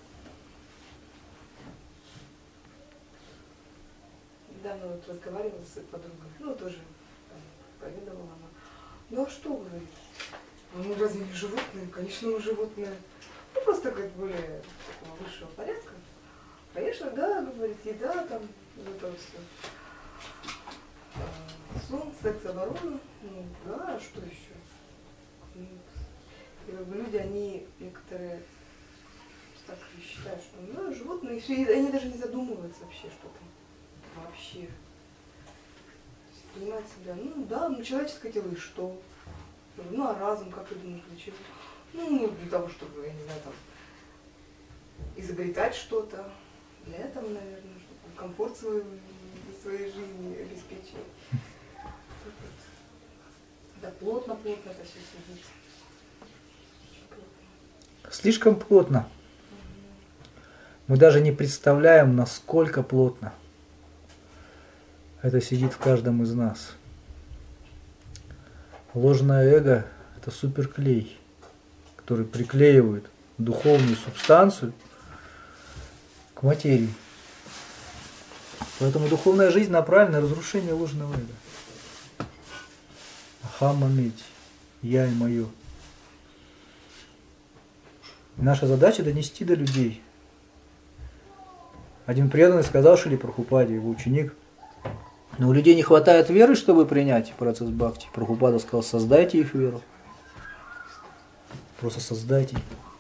Недавно вот разговаривала с подругой, ну тоже поведала она. Ну а что, говорит, мы разве не животные? Конечно, мы животные. Ну просто как более такого высшего порядка. Конечно, да, говорит, еда там, вот это все. Сон, секс, оборона. Ну да, а что еще? Ну, и как бы люди, они некоторые так считают, что ну, животные, и все, и они даже не задумываются вообще, что там. Вообще. Понимать себя. Ну да, ну человеческое тело и что? Ну а разум, как ты думаешь, для чего? Ну, для того, чтобы, я не знаю, там, изобретать что-то. Для этого, наверное, чтобы комфорт свой, своей жизни обеспечить. Да плотно-плотно это все сидит. Слишком плотно. Мы даже не представляем, насколько плотно. Это сидит в каждом из нас. Ложное эго – это суперклей, который приклеивает духовную субстанцию к материи. Поэтому духовная жизнь направлена на разрушение ложного эго. Ахам мамити, я и мое. Наша задача донести до людей. Один преданный сказал Шриле Прабхупаде, его ученик: но у людей не хватает веры, чтобы принять процесс бхакти. Прабхупада сказал: создайте их веру. Просто создайте.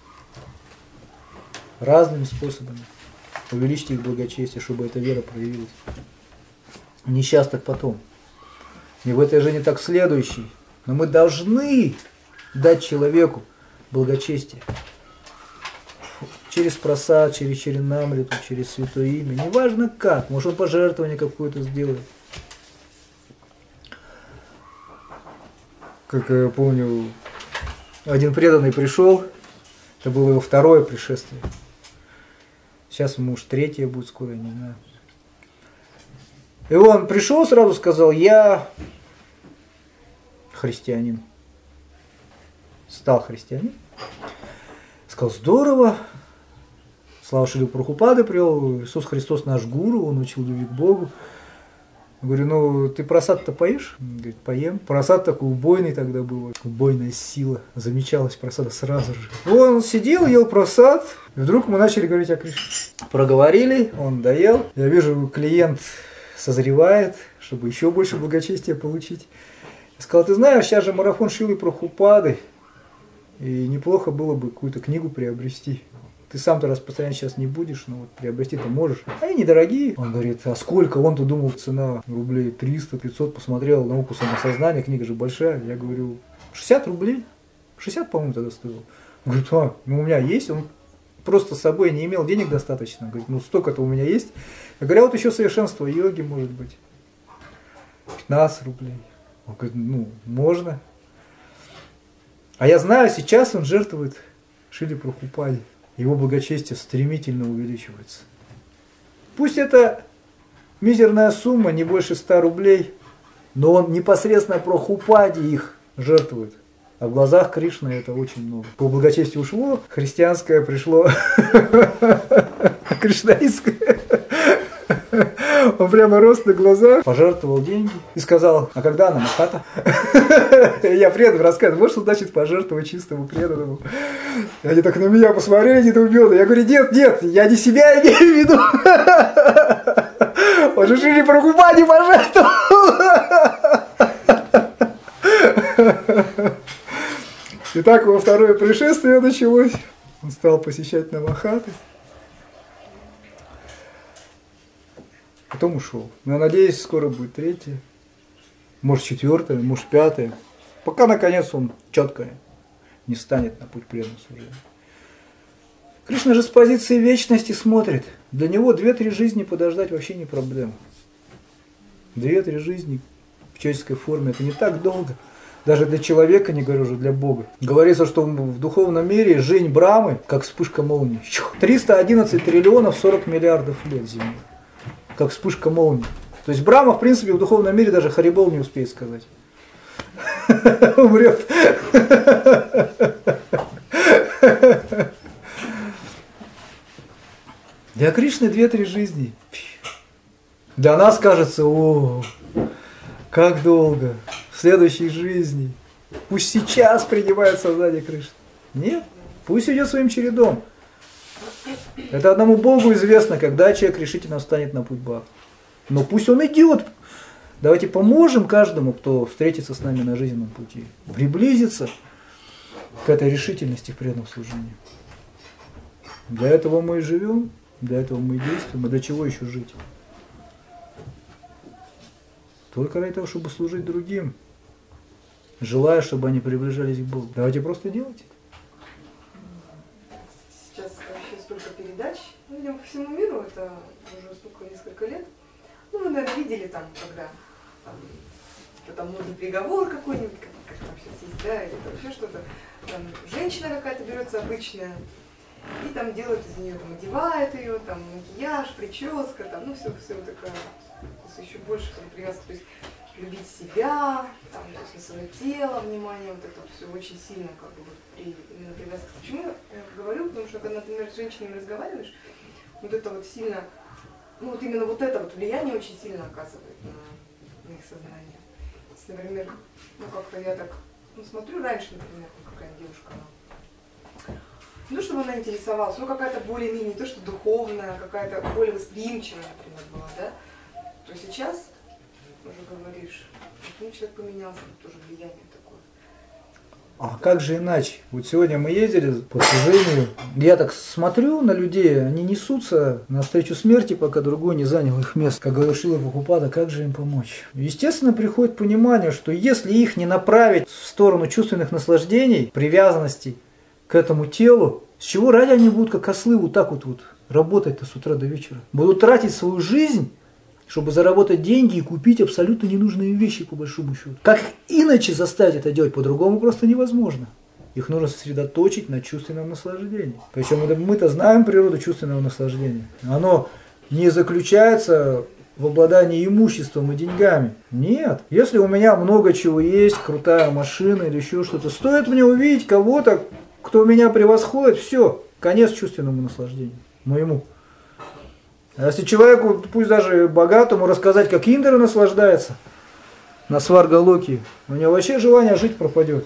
Разными способами. Увеличьте их благочестие, чтобы эта вера проявилась. Не сейчас, так потом. Не в этой жизни, так в следующей. Но мы должны дать человеку благочестие. Через просад, через черенамриту, через святое имя. Неважно как. Может, он пожертвование какое-то сделает. Как я помню, один преданный пришел, это было его второе пришествие. Сейчас ему уж третье будет скоро, я не знаю. И он пришел, сразу сказал: я христианин. Стал христианин. Сказал: здорово. Слава Шриле Прабхупаде привел. Иисус Христос наш гуру, он учил любви к Богу. Я говорю: ну ты просад-то поешь? Он говорит: поем. Просад такой убойный тогда был, убойная сила. Замечалась просада сразу же. Он сидел, ел просад, и вдруг мы начали говорить о Кришне. Проговорили, он доел. Я вижу, клиент созревает, чтобы еще больше благочестия получить. Я сказал: ты знаешь, сейчас же марафон Шрилы Прабхупады, и неплохо было бы какую-то книгу приобрести. Ты сам-то распространять сейчас не будешь, но вот приобрести-то можешь. А они недорогие. Он говорит: а сколько? Он-то думал, цена рублей триста-пятьсот. Посмотрел «Науку самосознания», книга же большая. Я говорю: шестьдесят рублей? шестьдесят, по-моему, тогда стоило. Он говорит: а, ну у меня есть. Он просто с собой не имел денег достаточно. Он говорит: ну столько-то у меня есть. Я говорю: а вот еще совершенство йоги, может быть. пятнадцать рублей. Он говорит: ну, можно. А я знаю, сейчас он жертвует Шриле Прабхупаде. Его благочестие стремительно увеличивается. Пусть это мизерная сумма, не больше ста рублей, но он непосредственно Прабхупаде их жертвует. А в глазах Кришны это очень много. По благочестию ушло, христианское пришло кришнаитское. Он прямо рос на глазах, пожертвовал деньги и сказал, а когда она Махата? Я предан рассказываю, вот что значит пожертвовать чистому преданному. Они так на меня посмотрели недоуменно. Я говорю, нет, нет, я не себя имею в виду. Он же Шрила Прабхупаде не пожертвовал. И так его второе пришествие началось. Он стал посещать Намахаты. Потом ушел. Но я надеюсь, скоро будет третье. Может, четвертое, может, пятое. Пока, наконец, он четко не станет на путь преданного служения. Кришна же с позиции вечности смотрит. Для него две-три жизни подождать вообще не проблема. Две-три жизни в человеческой форме – это не так долго. Даже для человека, не говорю уже, для Бога. Говорится, что в духовном мире жизнь Брамы, как вспышка молнии. триста одиннадцать триллионов сорок миллиардов лет Земли. Как вспышка молнии. То есть Брама, в принципе, в духовном мире даже Харибол не успеет сказать. Умрет. Для Кришны две-три жизни. Для нас кажется, о, как долго. В следующей жизни. Пусть сейчас принимает сознание Кришны. Нет, пусть идет своим чередом. Это одному Богу известно, когда человек решительно встанет на путь Бхакти. Но пусть он идет. Давайте поможем каждому, кто встретится с нами на жизненном пути, приблизиться к этой решительности в преданном служении. Для этого мы и живем, для этого мы и действуем, а для чего еще жить? Только ради того, чтобы служить другим, желая, чтобы они приближались к Богу. Давайте просто делайте. Сейчас вообще столько передач, ну, видимо, по всему миру, это уже столько, несколько лет. Ну, вы, наверное, видели там, когда там, там нужен приговор какой-нибудь, как, как там сейчас есть, да, или там еще что-то. Там женщина какая-то берется обычная, и там делают из нее, там, одевают ее, там, макияж, прическа, там, ну, все, все такое. То есть еще больше там, привязка, то есть любить себя, там, то есть на свое тело, внимание, вот это все очень сильно, как бы, при, именно привязка. Почему я говорю? Потому что, когда, например, с женщинами разговариваешь, вот это вот сильно, ну, вот именно вот это вот влияние очень сильно оказывает на, на их сознание. Если, например, ну, как-то я так, ну, смотрю раньше, например, какая девушка, она, не то, чтобы она интересовалась, но какая-то более-менее, не то, что духовная, какая-то более восприимчивая, например, была, да, то сейчас, уже говоришь, ну, человек поменялся, тоже влияние такое. А как же иначе? Вот сегодня мы ездили по служению, я так смотрю на людей, они несутся навстречу смерти, пока другой не занял их место. Как говорил Шрила Прабхупада, как же им помочь? Естественно, приходит понимание, что если их не направить в сторону чувственных наслаждений, привязанностей к этому телу, с чего ради они будут, как ослы, вот так вот, вот работать-то с утра до вечера? Будут тратить свою жизнь, чтобы заработать деньги и купить абсолютно ненужные вещи, по большому счету. Как иначе заставить это делать? По-другому просто невозможно. Их нужно сосредоточить на чувственном наслаждении. Причем мы-то знаем природу чувственного наслаждения. Оно не заключается в обладании имуществом и деньгами. Нет. Если у меня много чего есть, крутая машина или еще что-то, стоит мне увидеть кого-то, кто меня превосходит, все, конец чувственному наслаждению. Моему. А если человеку, пусть даже богатому, рассказать, как Индра наслаждается на Сваргалоке, у него вообще желание жить пропадет.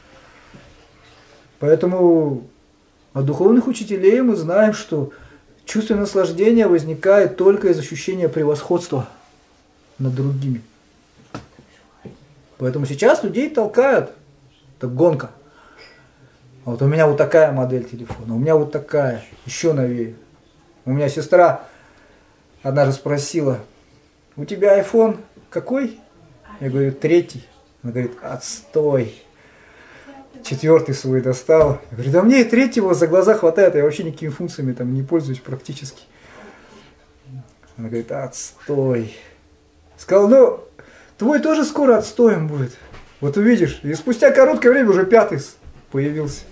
Поэтому от духовных учителей мы знаем, что чувство наслаждения возникает только из ощущения превосходства над другими. Поэтому сейчас людей толкают, это гонка. А вот у меня вот такая модель телефона, у меня вот такая, еще новее. У меня сестра однажды спросила, у тебя айфон какой? Я говорю, третий. Она говорит, отстой. Четвертый свой достал. Я говорю, да мне и третьего за глаза хватает, я вообще никакими функциями там не пользуюсь практически. Она говорит, отстой. Сказал, ну, твой тоже скоро отстоем будет. Вот увидишь. И спустя короткое время уже пятый появился.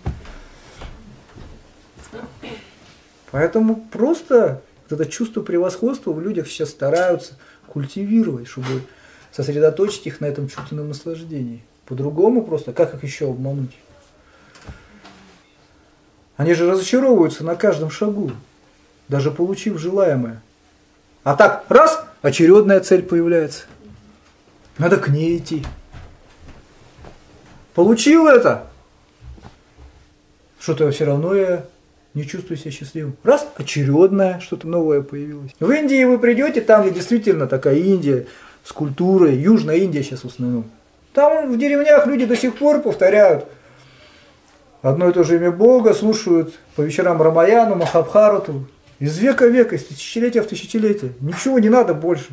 Поэтому просто вот это чувство превосходства в людях сейчас стараются культивировать, чтобы сосредоточить их на этом чувственном наслаждении. По-другому просто, как их еще обмануть? Они же разочаровываются на каждом шагу, даже получив желаемое. А так, раз, очередная цель появляется. Надо к ней идти. Получил это? Что-то все равно я не чувствую себя счастливым. Раз, очередное, что-то новое появилось. В Индии вы придете, там где действительно такая Индия с культурой, Южная Индия сейчас в основном. Там в деревнях люди до сих пор повторяют одно и то же имя Бога, слушают по вечерам Рамаяну, Махабхарату. Из века в век, из тысячелетия в тысячелетие. Ничего не надо больше.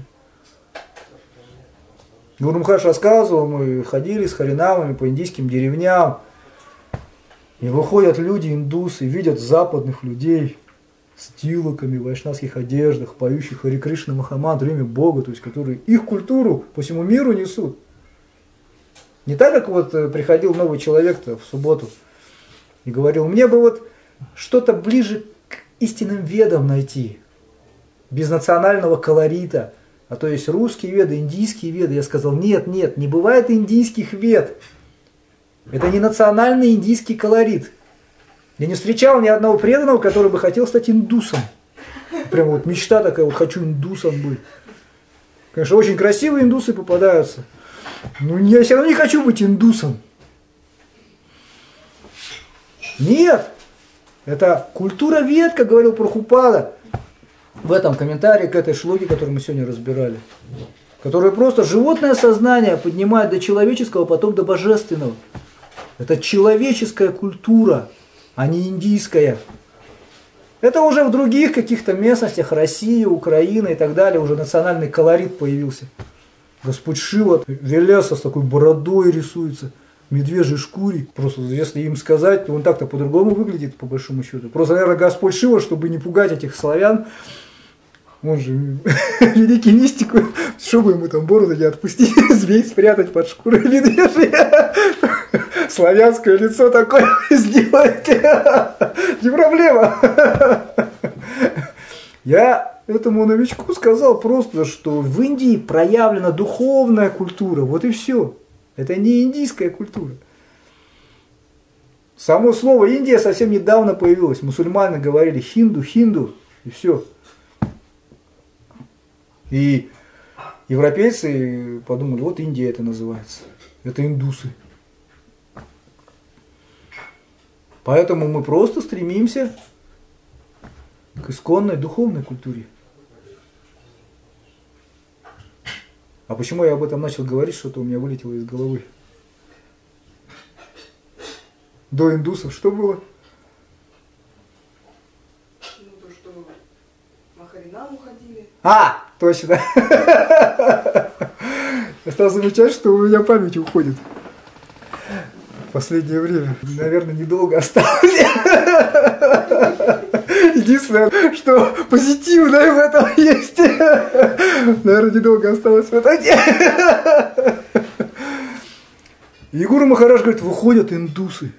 Гуру Махарадж рассказывал, мы ходили с харинамами по индийским деревням. И выходят люди, индусы, видят западных людей с тилоками, в вайшнавских одеждах, поющих Хари Кришна Махамантру, имя Бога, то есть которые их культуру по всему миру несут. Не так, как вот приходил новый человек-то в субботу и говорил, мне бы вот что-то ближе к истинным ведам найти, без национального колорита, а то есть русские веды, индийские веды. Я сказал, нет, нет, не бывает индийских вед. Это не национальный индийский колорит. Я не встречал ни одного преданного, который бы хотел стать индусом. Прямо вот мечта такая, вот хочу индусом быть. Конечно, очень красивые индусы попадаются. Но я все равно не хочу быть индусом. Нет. Это культура вед, как говорил Прабхупада в этом комментарии к этой шлоке, которую мы сегодня разбирали. Которая просто животное сознание поднимает до человеческого, потом до божественного. Это человеческая культура, а не индийская. Это уже в других каких-то местностях, России, Украины и так далее, уже национальный колорит появился. Господь Шива, Велеса с такой бородой рисуется, в медвежьей шкуре. Просто если им сказать, то он так-то по-другому выглядит, по большому счету. Просто, наверное, Господь Шива, чтобы не пугать этих славян, он же великий мистик, чтобы ему там бороду не отпустить, змей спрятать под шкурой медвежья. Славянское лицо такое сделать. Не проблема. Я этому новичку сказал просто, что в Индии проявлена духовная культура. Вот и все. Это не индийская культура. Само слово Индия совсем недавно появилось. Мусульмане говорили хинду, хинду, и все. И европейцы подумали, вот Индия это называется. Это индусы. Поэтому мы просто стремимся к исконной духовной культуре. А почему я об этом начал говорить, что-то у меня вылетело из головы? До индусов что было? Ну, то, что на Харинаму ходили. А, точно. Я стал замечать, что у меня память уходит. В последнее время, наверное, недолго осталось. Единственное, что позитивное в этом есть. Наверное, недолго осталось в итоге. И Гуру Махарадж говорит, выходят индусы.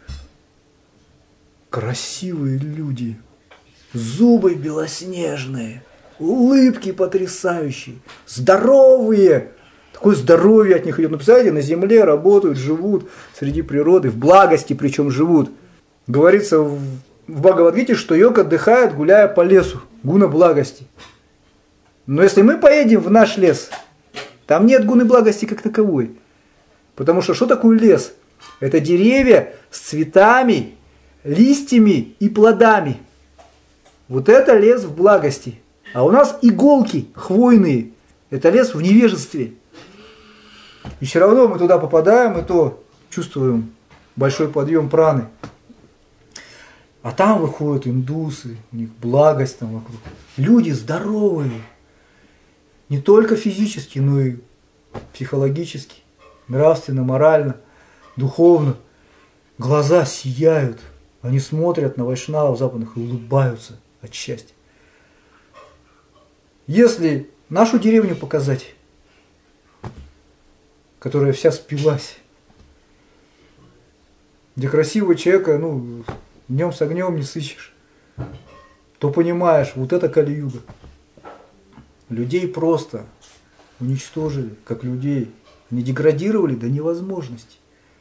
Красивые люди. Зубы белоснежные. Улыбки потрясающие. Здоровые. Такое здоровье от них идет. Ну, представляете, на земле работают, живут среди природы, в благости причем живут. Говорится в, в Бхагавад-гите, что йог отдыхает, гуляя по лесу. Гуна благости. Но если мы поедем в наш лес, там нет гуны благости как таковой. Потому что что такое лес? Это деревья с цветами, листьями и плодами. Вот это лес в благости. А у нас иголки хвойные. Это лес в невежестве. И все равно мы туда попадаем, и то чувствуем большой подъем праны. А там выходят индусы, у них благость там вокруг. Люди здоровые. Не только физически, но и психологически, нравственно, морально, духовно. Глаза сияют. Они смотрят на вайшнавов западных и улыбаются от счастья. Если нашу деревню показать, которая вся спилась, где красивого человека, ну, днем с огнем не сыщешь, то понимаешь, вот это Кали-юга. Людей просто уничтожили, как людей. Они деградировали до невозможности.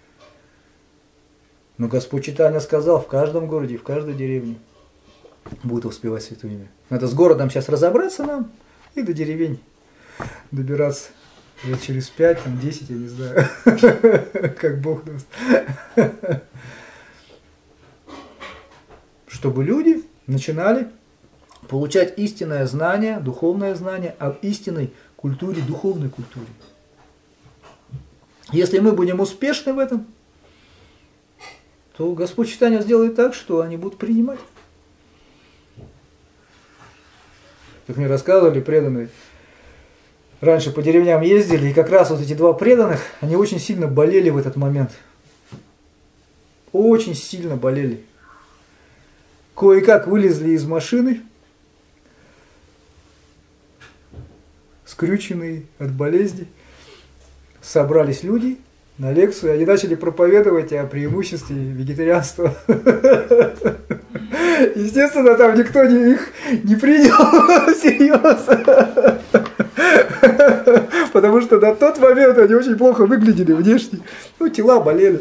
Но Господь Чайтанья сказал, в каждом городе, в каждой деревне будет воспевать Святое Имя. Надо с городом сейчас разобраться нам и до деревень. добираться лет через пять, там, десять, я не знаю, как Бог даст. Чтобы люди начинали получать истинное знание, духовное знание об истинной культуре, духовной культуре. Если мы будем успешны в этом, то Господь читания сделает так, что они будут принимать. Как мне рассказывали преданные, раньше по деревням ездили, и как раз вот эти два преданных, они очень сильно болели в этот момент. Очень сильно болели. Кое-как вылезли из машины, скрюченные от болезни. Собрались люди на лекцию, они начали проповедовать о преимуществе вегетарианства. Естественно, там никто не, их не принял всерьез. Потому что на тот момент они очень плохо выглядели внешне. Ну, тела болели.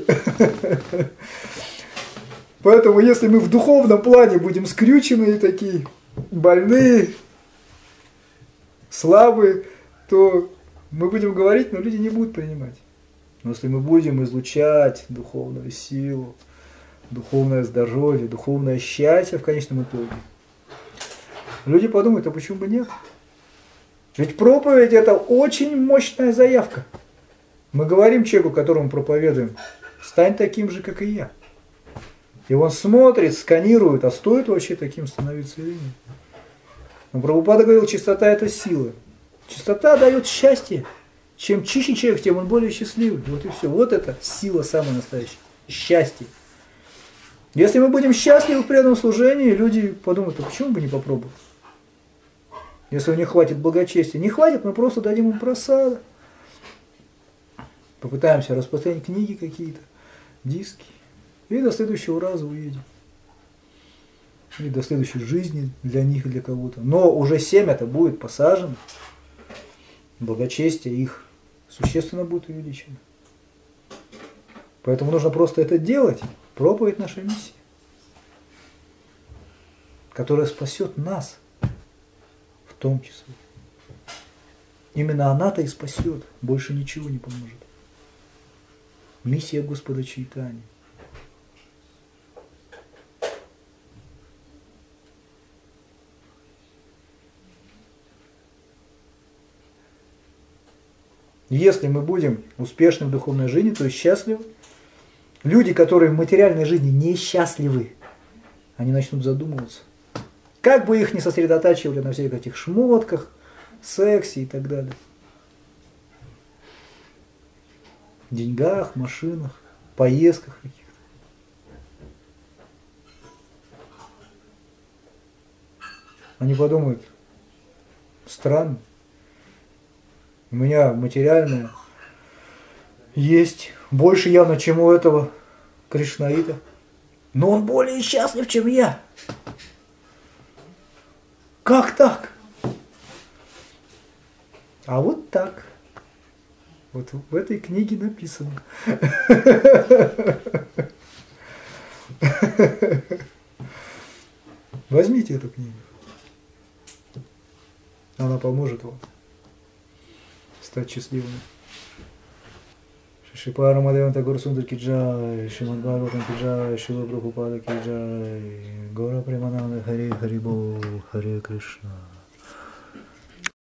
Поэтому, если мы в духовном плане будем скрюченные такие, больные, слабые, то мы будем говорить, но люди не будут принимать. Но если мы будем излучать духовную силу, духовное здоровье, духовное счастье в конечном итоге, люди подумают, а почему бы нет? Ведь проповедь – это очень мощная заявка. Мы говорим человеку, которому проповедуем, стань таким же, как и я. И он смотрит, сканирует, а стоит вообще таким становиться или нет. Но Прабхупада говорил, чистота – это сила. Чистота дает счастье. Чем чище человек, тем он более счастливый. Вот и все. Вот это сила самая настоящая. Счастье. Если мы будем счастливы в преданном служении, люди подумают, а почему бы не попробовать? Если у них хватит благочестия. Не хватит, мы просто дадим им просада. Попытаемся распространить книги какие-то, диски. И до следующего раза уедем. Или до следующей жизни для них и для кого-то. Но уже семя-то будет посажено. Благочестие их существенно будет увеличено. Поэтому нужно просто это делать. Проповедь наша миссия, которая спасет нас в том числе. Именно она-то и спасет. Больше ничего не поможет. Миссия Господа Чайтаньи. Если мы будем успешны в духовной жизни, то есть счастливы, люди, которые в материальной жизни несчастливы, они начнут задумываться. Как бы их ни сосредотачивали на всех этих шмотках, сексе и так далее. Деньгах, машинах, поездках каких-то. Они подумают, странно. У меня материальное есть больше явно, чем у этого кришнаита. Но он более счастлив, чем я. Как так? А вот так. Вот в этой книге написано. Возьмите эту книгу. Она поможет вам стать счастливыми. Шрила Рамадева Тагор Сундар ки джай, Шримад Бхагаватам ки джай, Шрила Прабхупада ки джай, Гора Премананда Харе Хари Бол, Харе Кришна.